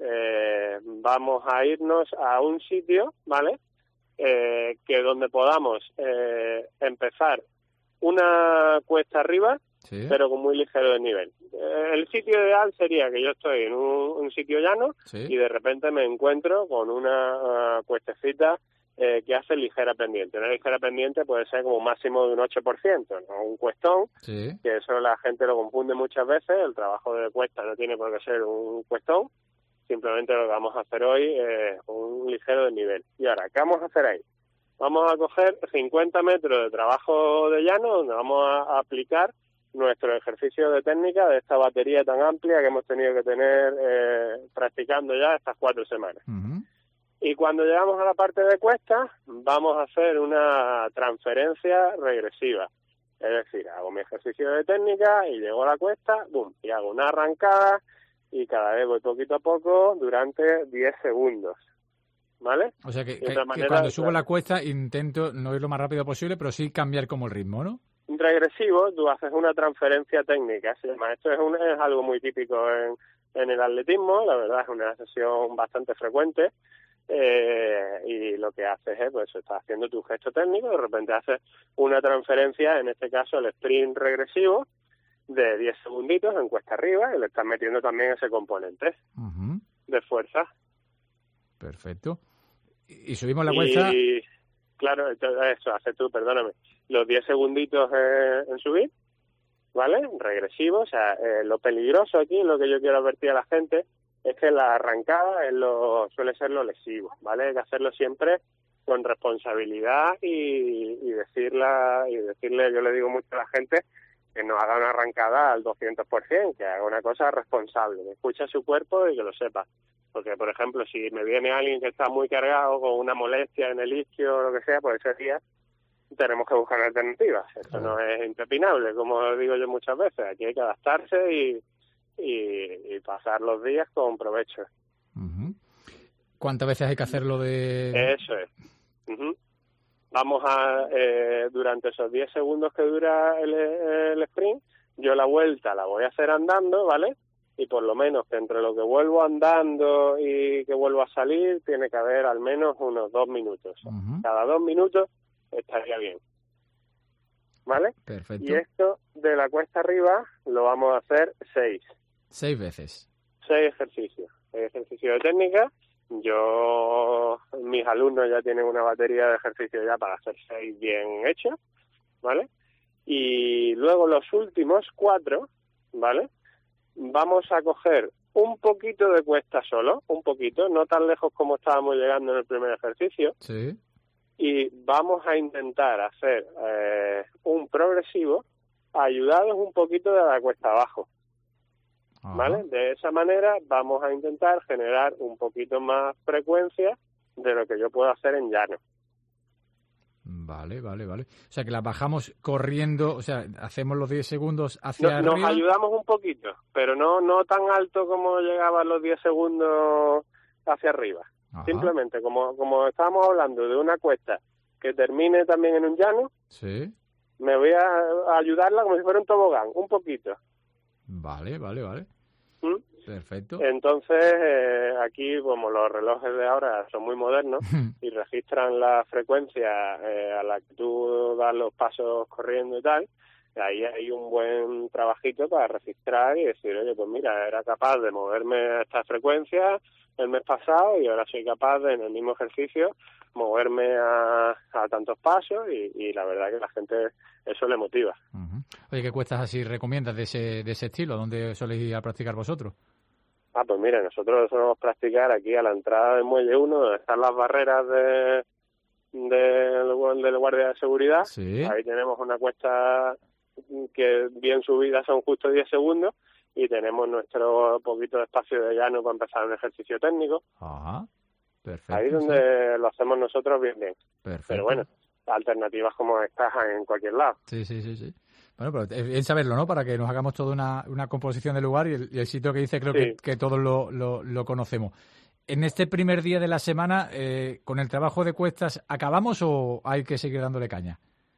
P: Eh, vamos a irnos a un sitio, ¿vale? Eh, que donde podamos eh, empezar una cuesta arriba, sí. pero con muy ligero desnivel. Eh, el sitio ideal sería que yo estoy en un, un sitio llano sí. y de repente me encuentro con una uh, cuestecita eh, que hace ligera pendiente. Una ligera pendiente puede ser como máximo de un ocho por ciento, ¿no? Un cuestón, sí. que eso la gente lo confunde muchas veces. El trabajo de cuesta no tiene por qué ser un cuestón. Simplemente lo que vamos a hacer hoy es un ligero desnivel. Y ahora, ¿qué vamos a hacer ahí? Vamos a coger cincuenta metros de trabajo de llano donde vamos a aplicar nuestro ejercicio de técnica de esta batería tan amplia que hemos tenido que tener eh, practicando ya estas cuatro semanas. Uh-huh. Y cuando llegamos a la parte de cuesta, vamos a hacer una transferencia regresiva. Es decir, hago mi ejercicio de técnica y llego a la cuesta, boom, y hago una arrancada y cada vez voy poquito a poco durante diez segundos. ¿Vale?
C: O sea que, que, manera, que cuando subo la cuesta intento no ir lo más rápido posible, pero sí cambiar como el ritmo, ¿no?
P: Regresivo, tú haces una transferencia técnica, se llama. Esto es, un, es algo muy típico en, en el atletismo, la verdad es una sesión bastante frecuente, eh, y lo que haces es, pues estás haciendo tu gesto técnico, de repente haces una transferencia, en este caso el sprint regresivo, de diez segunditos en cuesta arriba, y le estás metiendo también ese componente uh-huh. de fuerza.
C: Perfecto. Y subimos la cuesta.
P: Y claro, eso, haces tú, perdóname, los diez segunditos eh, en subir, ¿vale? Regresivo, o sea, eh, lo peligroso aquí, lo que yo quiero advertir a la gente, es que la arrancada es lo, suele ser lo lesivo, ¿vale? Hay que hacerlo siempre con responsabilidad y, y, decirla, y decirle, yo le digo mucho a la gente, que no haga una arrancada al doscientos por ciento, que haga una cosa responsable, que escuche a su cuerpo y que lo sepa. Porque, por ejemplo, si me viene alguien que está muy cargado con una molestia en el isquio o lo que sea, pues ese día tenemos que buscar alternativas. Esto no es impepinable, como digo yo muchas veces. Aquí hay que adaptarse y, y, y pasar los días con provecho.
C: Uh-huh. ¿Cuántas veces hay que hacerlo de...?
P: Eso es. Uh-huh. Vamos a, eh, durante esos diez segundos que dura el, el sprint, yo la vuelta la voy a hacer andando, ¿vale? Y por lo menos que entre lo que vuelvo andando y que vuelvo a salir, tiene que haber al menos unos dos minutos. Uh-huh. Cada dos minutos estaría bien. ¿Vale?
C: Perfecto.
P: Y esto de la cuesta arriba lo vamos a hacer seis.
C: Seis veces.
P: Seis ejercicios. Seis ejercicios de técnica. Yo, mis alumnos ya tienen una batería de ejercicios ya para hacer seis bien hechos, ¿vale? Y luego los últimos cuatro, ¿vale? Vamos a coger un poquito de cuesta solo, un poquito, no tan lejos como estábamos llegando en el primer ejercicio.
C: Sí.
P: Y vamos a intentar hacer eh, un progresivo ayudados un poquito de la cuesta abajo. Ajá. ¿Vale? De esa manera vamos a intentar generar un poquito más frecuencia de lo que yo puedo hacer en llano.
C: Vale, vale, vale. O sea, que la bajamos corriendo, o sea, hacemos los diez segundos hacia
P: no,
C: arriba.
P: Nos ayudamos un poquito, pero no no tan alto como llegaban los diez segundos hacia arriba. Ajá. Simplemente, como como estábamos hablando de una cuesta que termine también en un llano,
C: sí.
P: Me voy a ayudarla como si fuera un tobogán, un poquito.
C: Vale, vale, vale.
P: ¿Mm?
C: Perfecto.
P: Entonces, eh, aquí, como los relojes de ahora son muy modernos y registran la frecuencia eh, a la que tú das los pasos corriendo y tal, ahí hay un buen trabajito para registrar y decir, oye, pues mira, era capaz de moverme a esta frecuencia el mes pasado y ahora soy capaz de, en el mismo ejercicio, moverme a, a tantos pasos y, y la verdad que la gente eso le motiva.
C: Uh-huh. Oye, ¿qué cuestas así recomiendas de ese de ese estilo? ¿Dónde soléis ir a practicar vosotros?
P: Ah, pues mira, nosotros solemos practicar aquí a la entrada del Muelle uno, donde están las barreras de, de, del guardia de seguridad.
C: Sí.
P: Ahí tenemos una cuesta que bien subida son justo diez segundos y tenemos nuestro poquito de espacio de llano para empezar un ejercicio técnico.
C: Ajá, perfecto.
P: Ahí donde sí. Lo hacemos nosotros bien, bien.
C: Perfecto.
P: Pero bueno, alternativas como estas en cualquier lado.
C: Sí, sí, sí, sí. Bueno, pero es bien saberlo, ¿no? Para que nos hagamos toda una, una composición del lugar y el, y el sitio que dice creo sí. que, que todos lo, lo, lo conocemos. En este primer día de la semana, eh, ¿con el trabajo de cuestas acabamos o hay que seguir dándole caña?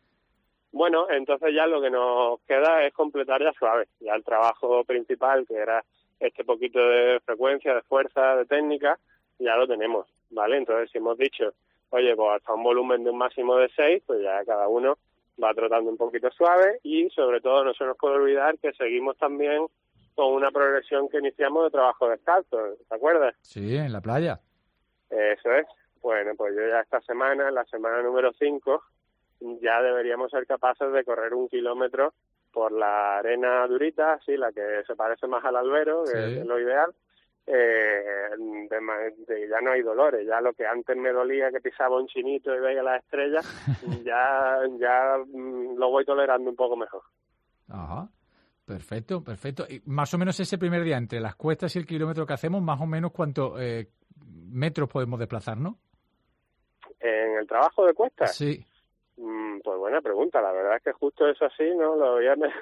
P: Bueno, entonces ya lo que nos queda es completar ya suave. Ya el trabajo principal, que era este poquito de frecuencia, de fuerza, de técnica, ya lo tenemos, ¿vale? Entonces si hemos dicho, oye, pues hasta un volumen de un máximo de seis, pues ya cada uno va trotando un poquito suave y sobre todo no se nos puede olvidar que seguimos también con una progresión que iniciamos de trabajo descalzo, ¿te acuerdas?
C: Sí, en la playa.
P: Eso es. Bueno, pues yo ya esta semana, en la semana número cinco, ya deberíamos ser capaces de correr un kilómetro por la arena durita, así la que se parece más al albero, que sí. Es lo ideal. Eh, de, de, ya no hay dolores, ya lo que antes me dolía que pisaba un chinito y veía las estrellas, ya ya mm, lo voy tolerando un poco mejor.
C: Ajá, perfecto, perfecto. Y más o menos ese primer día, entre las cuestas y el kilómetro que hacemos, más o menos ¿cuántos eh, metros podemos desplazarnos?
P: ¿En el trabajo de cuestas?
C: Sí.
P: Mm, pues buena pregunta, la verdad es que justo eso así, ¿no? Lo había, me...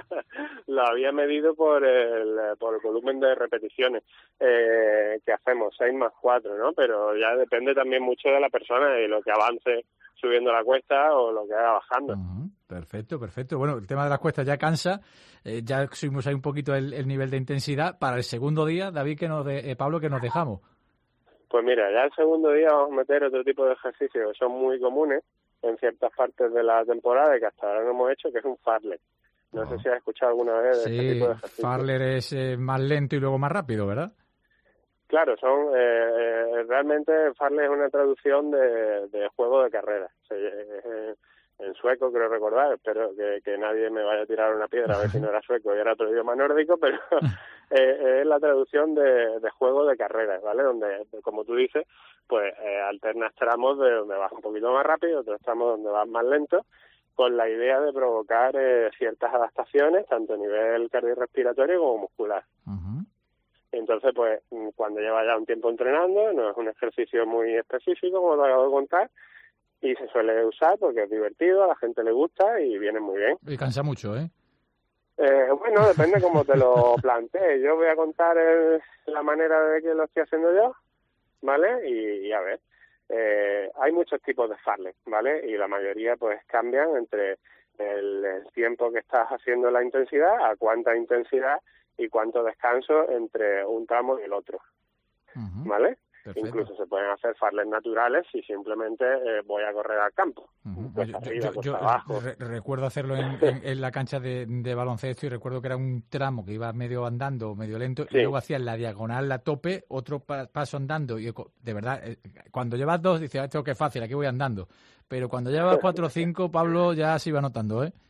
P: lo había medido por el, por el volumen de repeticiones eh, que hacemos, seis más cuatro, ¿no? Pero ya depende también mucho de la persona y lo que avance subiendo la cuesta o lo que haga bajando.
C: Uh-huh. Perfecto, perfecto. Bueno, el tema de las cuestas ya cansa, eh, ya subimos ahí un poquito el, el nivel de intensidad. Para el segundo día, David, que nos de, eh, Pablo, que nos dejamos.
P: Pues mira, ya el segundo día vamos a meter otro tipo de ejercicios que son muy comunes en ciertas partes de la temporada y que hasta ahora no hemos hecho, que es un fartlek. No oh. sé si has escuchado alguna vez de
C: sí,
P: este tipo de ejercicios.
C: Fartlek es eh, más lento y luego más rápido, ¿verdad?
P: Claro, son eh, eh, realmente fartlek es una traducción de, de juego de carrera. Sí, eh, en sueco, creo recordar, espero que, que nadie me vaya a tirar una piedra a ver si no era sueco y era otro idioma nórdico, pero eh, es la traducción de, de juego de carreras, ¿vale? Donde, como tú dices, pues eh, alternas tramos de donde vas un poquito más rápido, otros tramos donde vas más lento, con la idea de provocar eh, ciertas adaptaciones, tanto a nivel cardiorrespiratorio como muscular.
C: Uh-huh.
P: Entonces, pues, cuando lleva ya un tiempo entrenando, no es un ejercicio muy específico, como lo acabo de contar, y se suele usar porque es divertido, a la gente le gusta y viene muy bien.
C: Y cansa mucho, ¿eh?
P: Eh, bueno, depende cómo te lo plantees. Yo voy a contar el, la manera de que lo estoy haciendo yo, ¿vale? Y, y a ver, eh, hay muchos tipos de fartlek, ¿vale? Y la mayoría pues cambian entre el, el tiempo que estás haciendo la intensidad, a cuánta intensidad y cuánto descanso entre un tramo y el otro,
C: uh-huh.
P: ¿vale?
C: Perfecto.
P: Incluso se pueden hacer fartlek naturales si simplemente eh, voy a correr al campo.
C: Uh-huh.
P: Pues
C: yo,
P: arriba,
C: yo,
P: pues
C: yo
P: abajo.
C: Re- recuerdo hacerlo en, en, en la cancha de, de baloncesto y recuerdo que era un tramo que iba medio andando, medio lento,
P: sí.
C: Y luego hacía la diagonal, la tope, otro pa- paso andando. Y de verdad, eh, cuando llevas dos, dices, esto que fácil, aquí voy andando. Pero cuando llevas cuatro o cinco, Pablo, ya se iba notando, ¿eh?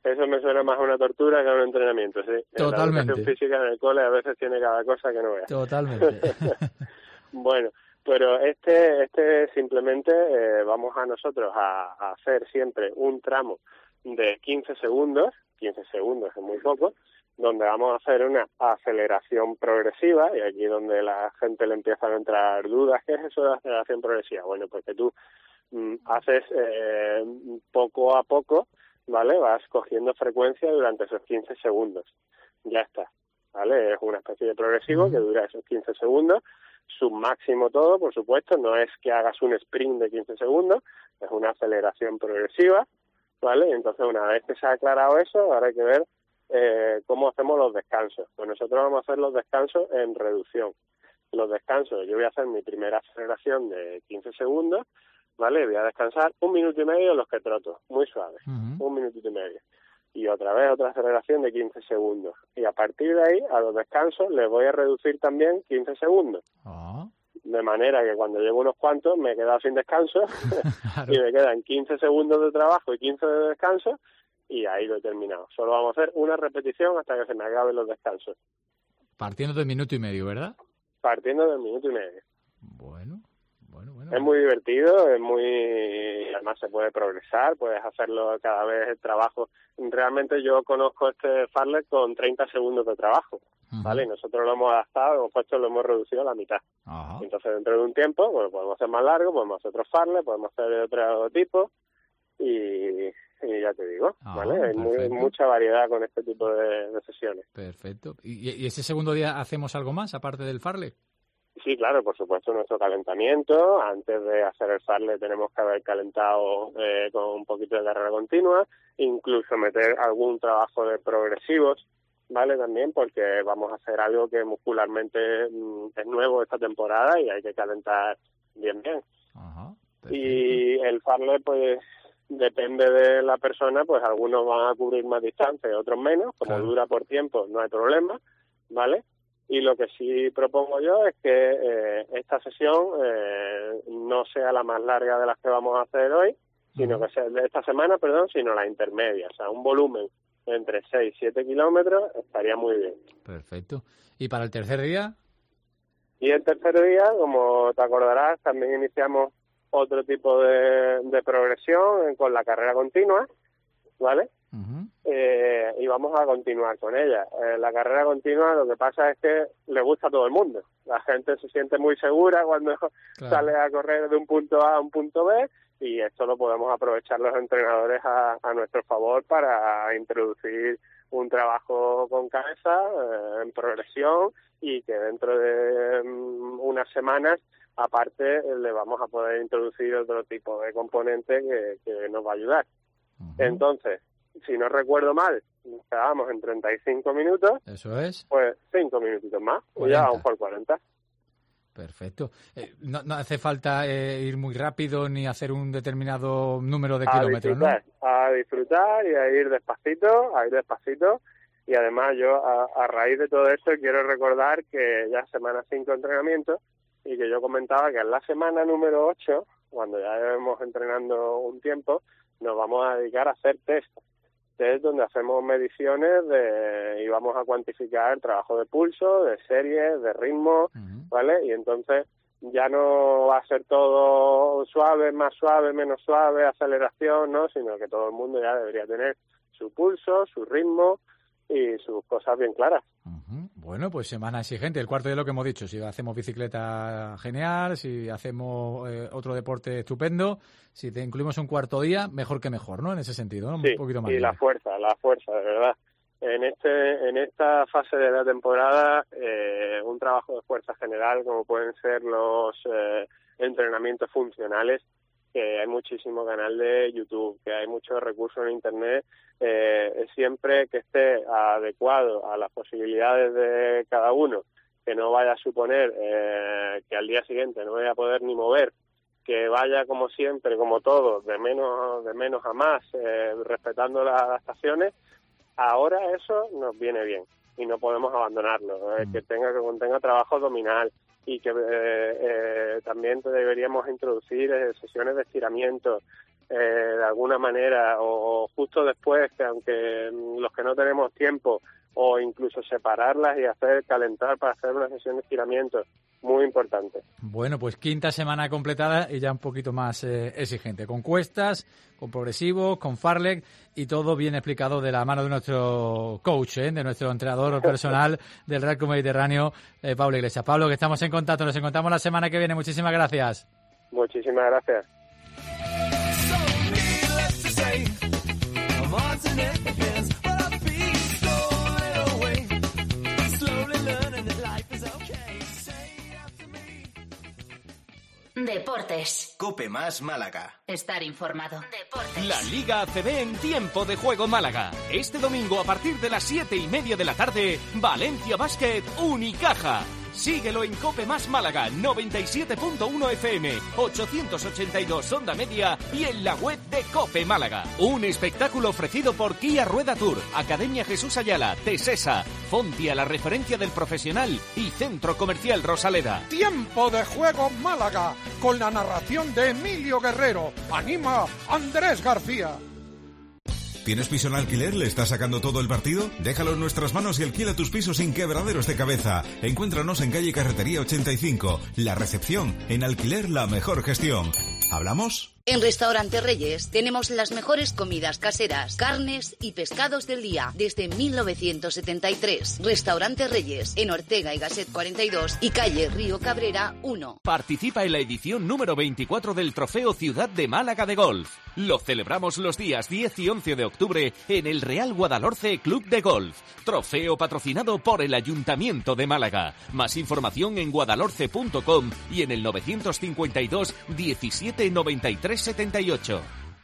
P: Eso me suena más a una tortura que a un entrenamiento, sí.
C: Totalmente.
P: La educación física en el cole a veces tiene cada cosa que no veas.
C: Totalmente.
P: Bueno, pero este este simplemente eh, vamos a nosotros a, a hacer siempre un tramo de quince segundos, quince segundos es muy poco, donde vamos a hacer una aceleración progresiva, y aquí donde la gente le empiezan a entrar dudas. ¿Qué es eso de aceleración progresiva? Bueno, pues que tú mm, haces eh, poco a poco, ¿vale? Vas cogiendo frecuencia durante esos quince segundos. Ya está, ¿vale? Es una especie de progresivo que dura esos quince segundos, submáximo todo, por supuesto, no es que hagas un sprint de quince segundos, es una aceleración progresiva, ¿vale? Entonces, una vez que se ha aclarado eso, ahora hay que ver eh, cómo hacemos los descansos. Pues nosotros vamos a hacer los descansos en reducción. Los descansos, yo voy a hacer mi primera aceleración de quince segundos, ¿vale? Voy a descansar un minuto y medio en los que troto, muy suave, uh-huh. un minutito y medio. Y otra vez otra aceleración de quince segundos. Y a partir de ahí, a los descansos, les voy a reducir también quince segundos.
C: Uh-huh.
P: De manera que cuando llevo unos cuantos me he quedado sin descanso claro. y me quedan quince segundos de trabajo y quince de descanso, y ahí lo he terminado. Solo vamos a hacer una repetición hasta que se me acaben los descansos.
C: Partiendo del minuto y medio, ¿verdad?
P: Partiendo del minuto y medio.
C: Bueno, bueno, bueno.
P: Es muy divertido, es muy... Además se puede progresar, puedes hacerlo cada vez el trabajo. Realmente yo conozco este fartlek con treinta segundos de trabajo, uh-huh. ¿vale? Y nosotros lo hemos adaptado, hemos puesto, lo hemos reducido a la mitad. Uh-huh. Entonces dentro de un tiempo, pues podemos hacer más largo, podemos hacer otro fartlek, podemos hacer de otro tipo y... Y ya te digo, ah, ¿vale? Hay muy, mucha variedad con este tipo de, de sesiones.
C: Perfecto. ¿Y, ¿Y ese segundo día hacemos algo más, aparte del fartlek?
P: Sí, claro, por supuesto, nuestro calentamiento. Antes de hacer el fartlek tenemos que haber calentado eh, con un poquito de carrera continua, incluso meter algún trabajo de progresivos, ¿vale? También porque vamos a hacer algo que muscularmente mm, es nuevo esta temporada y hay que calentar bien, bien. Ajá, y el fartlek, pues... Depende de la persona, pues algunos van a cubrir más distancia y otros menos. Como claro. dura por tiempo, no hay problema, ¿vale? Y lo que sí propongo yo es que eh, esta sesión eh, no sea la más larga de las que vamos a hacer hoy, sino uh-huh. que sea de esta semana, perdón, sino la intermedia. O sea, un volumen entre seis y siete kilómetros estaría muy bien.
C: Perfecto. ¿Y para el tercer día?
P: Y el tercer día, como te acordarás, también iniciamos otro tipo de, de progresión con la carrera continua, ¿vale? Uh-huh. Eh, y vamos a continuar con ella. Eh, la carrera continua, lo que pasa es que le gusta a todo el mundo. La gente se siente muy segura cuando claro. sale a correr de un punto A a un punto B, y esto lo podemos aprovechar los entrenadores a, a nuestro favor para introducir un trabajo con cabeza eh, en progresión, y que dentro de um, unas semanas aparte le vamos a poder introducir otro tipo de componente que, que nos va a ayudar. Uh-huh. Entonces, si no recuerdo mal, quedábamos en treinta y cinco minutos.
C: Eso es.
P: Pues cinco minutitos más, y ya vamos por cuarenta.
C: Perfecto. Eh, no, no hace falta eh, ir muy rápido ni hacer un determinado número de
P: a
C: kilómetros,
P: disfrutar,
C: ¿no?
P: A disfrutar y a ir despacito, a ir despacito. Y además yo, a, a raíz de todo esto, quiero recordar que ya semana cinco de entrenamiento, y que yo comentaba que en la semana número ocho, cuando ya llevemos entrenando un tiempo, nos vamos a dedicar a hacer test. Test donde hacemos mediciones de, y vamos a cuantificar el trabajo de pulso, de series, de ritmo, uh-huh. ¿vale? Y entonces ya no va a ser todo suave, más suave, menos suave, aceleración, ¿no? Sino que todo el mundo ya debería tener su pulso, su ritmo y sus cosas bien claras.
C: Uh-huh. Bueno, pues semana exigente. El cuarto día lo que hemos dicho. Si hacemos bicicleta, genial. Si hacemos eh, otro deporte, estupendo. Si te incluimos un cuarto día, mejor que mejor, ¿no? En ese sentido, ¿no?
P: Sí,
C: un poquito más.
P: Y
C: bien.
P: la fuerza, la fuerza, de verdad. En este, en esta fase de la temporada, eh, un trabajo de fuerza general, como pueden ser los eh, entrenamientos funcionales, que hay muchísimo canal de YouTube, que hay muchos recursos en Internet, eh, siempre que esté adecuado a las posibilidades de cada uno, que no vaya a suponer eh, que al día siguiente no vaya a poder ni mover, que vaya como siempre, como todo, de menos de menos a más, eh, respetando las adaptaciones. Ahora eso nos viene bien y no podemos abandonarlo, eh, que tenga que contenga trabajo abdominal, y que eh, eh, también deberíamos introducir eh, sesiones de estiramiento, eh, de alguna manera, o, o justo después, que aunque los que no tenemos tiempo, o incluso separarlas y hacer calentar para hacer una sesión de estiramiento, muy importante.
C: Bueno, pues quinta semana completada y ya un poquito más eh, exigente, con cuestas, con progresivos, con fartlek y todo bien explicado de la mano de nuestro coach, ¿eh? de nuestro entrenador personal del Racco Mediterráneo, eh, Pablo Iglesias. Pablo, que estamos en contacto, nos encontramos la semana que viene. Muchísimas gracias.
P: Muchísimas gracias.
A: Deportes.
B: Cope Más Málaga.
A: Estar informado. Deportes.
B: La Liga A C B en tiempo de juego Málaga. Este domingo a partir de las siete y media de la tarde, Valencia Basket Unicaja. Síguelo en Cope Más Málaga, noventa y siete punto uno F M, ochocientos ochenta y dos onda media y en la web de Cope Málaga. Un espectáculo ofrecido por Kia Rueda Tour, Academia Jesús Ayala, Tesesa, Fontia, la referencia del profesional y Centro Comercial Rosaleda.
O: Tiempo de juego Málaga, con la narración de Emilio Guerrero. Anima Andrés García.
Q: ¿Tienes piso en alquiler? ¿Le estás sacando todo el partido? Déjalo en nuestras manos y alquila tus pisos sin quebraderos de cabeza. Encuéntranos en calle Carretería ochenta y cinco. La Recepción. En alquiler, la mejor gestión. ¿Hablamos?
J: En Restaurante Reyes tenemos las mejores comidas caseras, carnes y pescados del día desde mil novecientos setenta y tres. Restaurante Reyes, en Ortega y Gasset cuarenta y dos y calle Río Cabrera uno.
B: Participa en la edición número veinticuatro del Trofeo Ciudad de Málaga de Golf. Lo celebramos los días diez y once de octubre en el Real Guadalhorce Club de Golf. Trofeo patrocinado por el Ayuntamiento de Málaga. Más información en guadalhorce punto com y en el novecientos cincuenta y dos diecisiete noventa y tres setenta y ocho.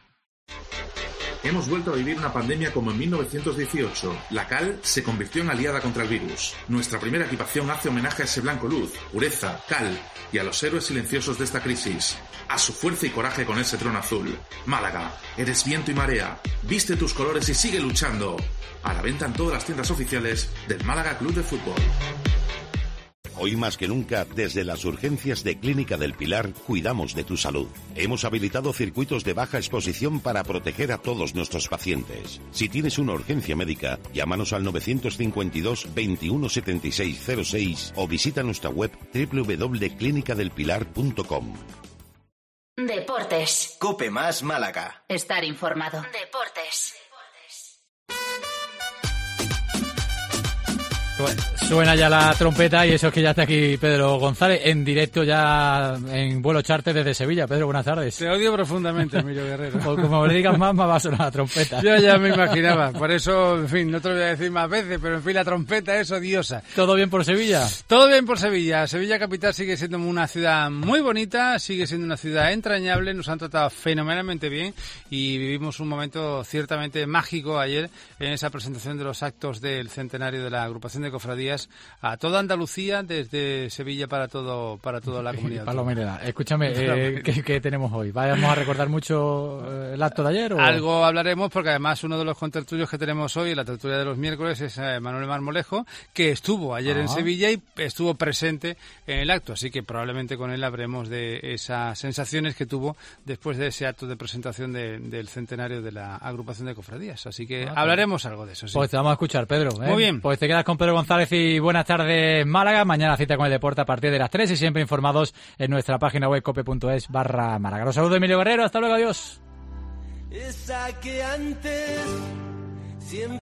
R: Hemos vuelto a vivir una pandemia como en mil novecientos dieciocho. La cal se convirtió en aliada contra el virus. Nuestra primera equipación hace homenaje a ese blanco luz, pureza, cal y a los héroes silenciosos de esta crisis. A su fuerza y coraje con ese trono azul. Málaga, eres viento y marea. Viste tus colores y sigue luchando. A la venta en todas las tiendas oficiales del Málaga Club de Fútbol.
S: Hoy más que nunca, desde las urgencias de Clínica del Pilar, cuidamos de tu salud. Hemos habilitado circuitos de baja exposición para proteger a todos nuestros pacientes. Si tienes una urgencia médica, llámanos al novecientos cincuenta y dos veintiuno setenta y seis cero seis o visita nuestra web doble u doble u doble u punto clínica del pilar punto com.
A: Deportes.
B: Cope Más Málaga.
A: Estar informado. Deportes.
C: Suena ya la trompeta y eso es que ya está aquí Pedro González en directo ya en vuelo charter desde Sevilla. Pedro, buenas tardes.
T: Te odio profundamente, Emilio Guerrero.
C: Como me digas más, más va a sonar la trompeta.
T: Yo ya me imaginaba, por eso, en fin, no te lo voy a decir más veces, pero en fin, la trompeta es odiosa.
C: ¿Todo bien por Sevilla?
T: Todo bien por Sevilla. Sevilla capital sigue siendo una ciudad muy bonita, sigue siendo una ciudad entrañable, nos han tratado fenomenalmente bien y vivimos un momento ciertamente mágico ayer en esa presentación de los actos del centenario de la agrupación de cofradías a toda Andalucía, desde Sevilla para todo para toda la comunidad.
C: Palomera, escúchame, eh, ¿qué, ¿qué tenemos hoy? ¿Vamos a recordar mucho eh, el acto de ayer? ¿o?
T: Algo hablaremos, porque además uno de los contertulios que tenemos hoy, la tertulia de los miércoles, es eh, Manuel Marmolejo, que estuvo ayer ah. en Sevilla y estuvo presente en el acto, así que probablemente con él habremos de esas sensaciones que tuvo después de ese acto de presentación de, del centenario de la agrupación de cofradías, así que ah, hablaremos algo de eso. Sí.
C: Pues te vamos a escuchar, Pedro. ¿eh?
T: Muy bien.
C: Pues te quedas con Pedro González y buenas tardes, Málaga. Mañana cita con el deporte a partir de las tres y siempre informados en nuestra página web cope punto es barra Málaga. Los saludo, Emilio Guerrero. Hasta luego, adiós.
U: Esa que antes siempre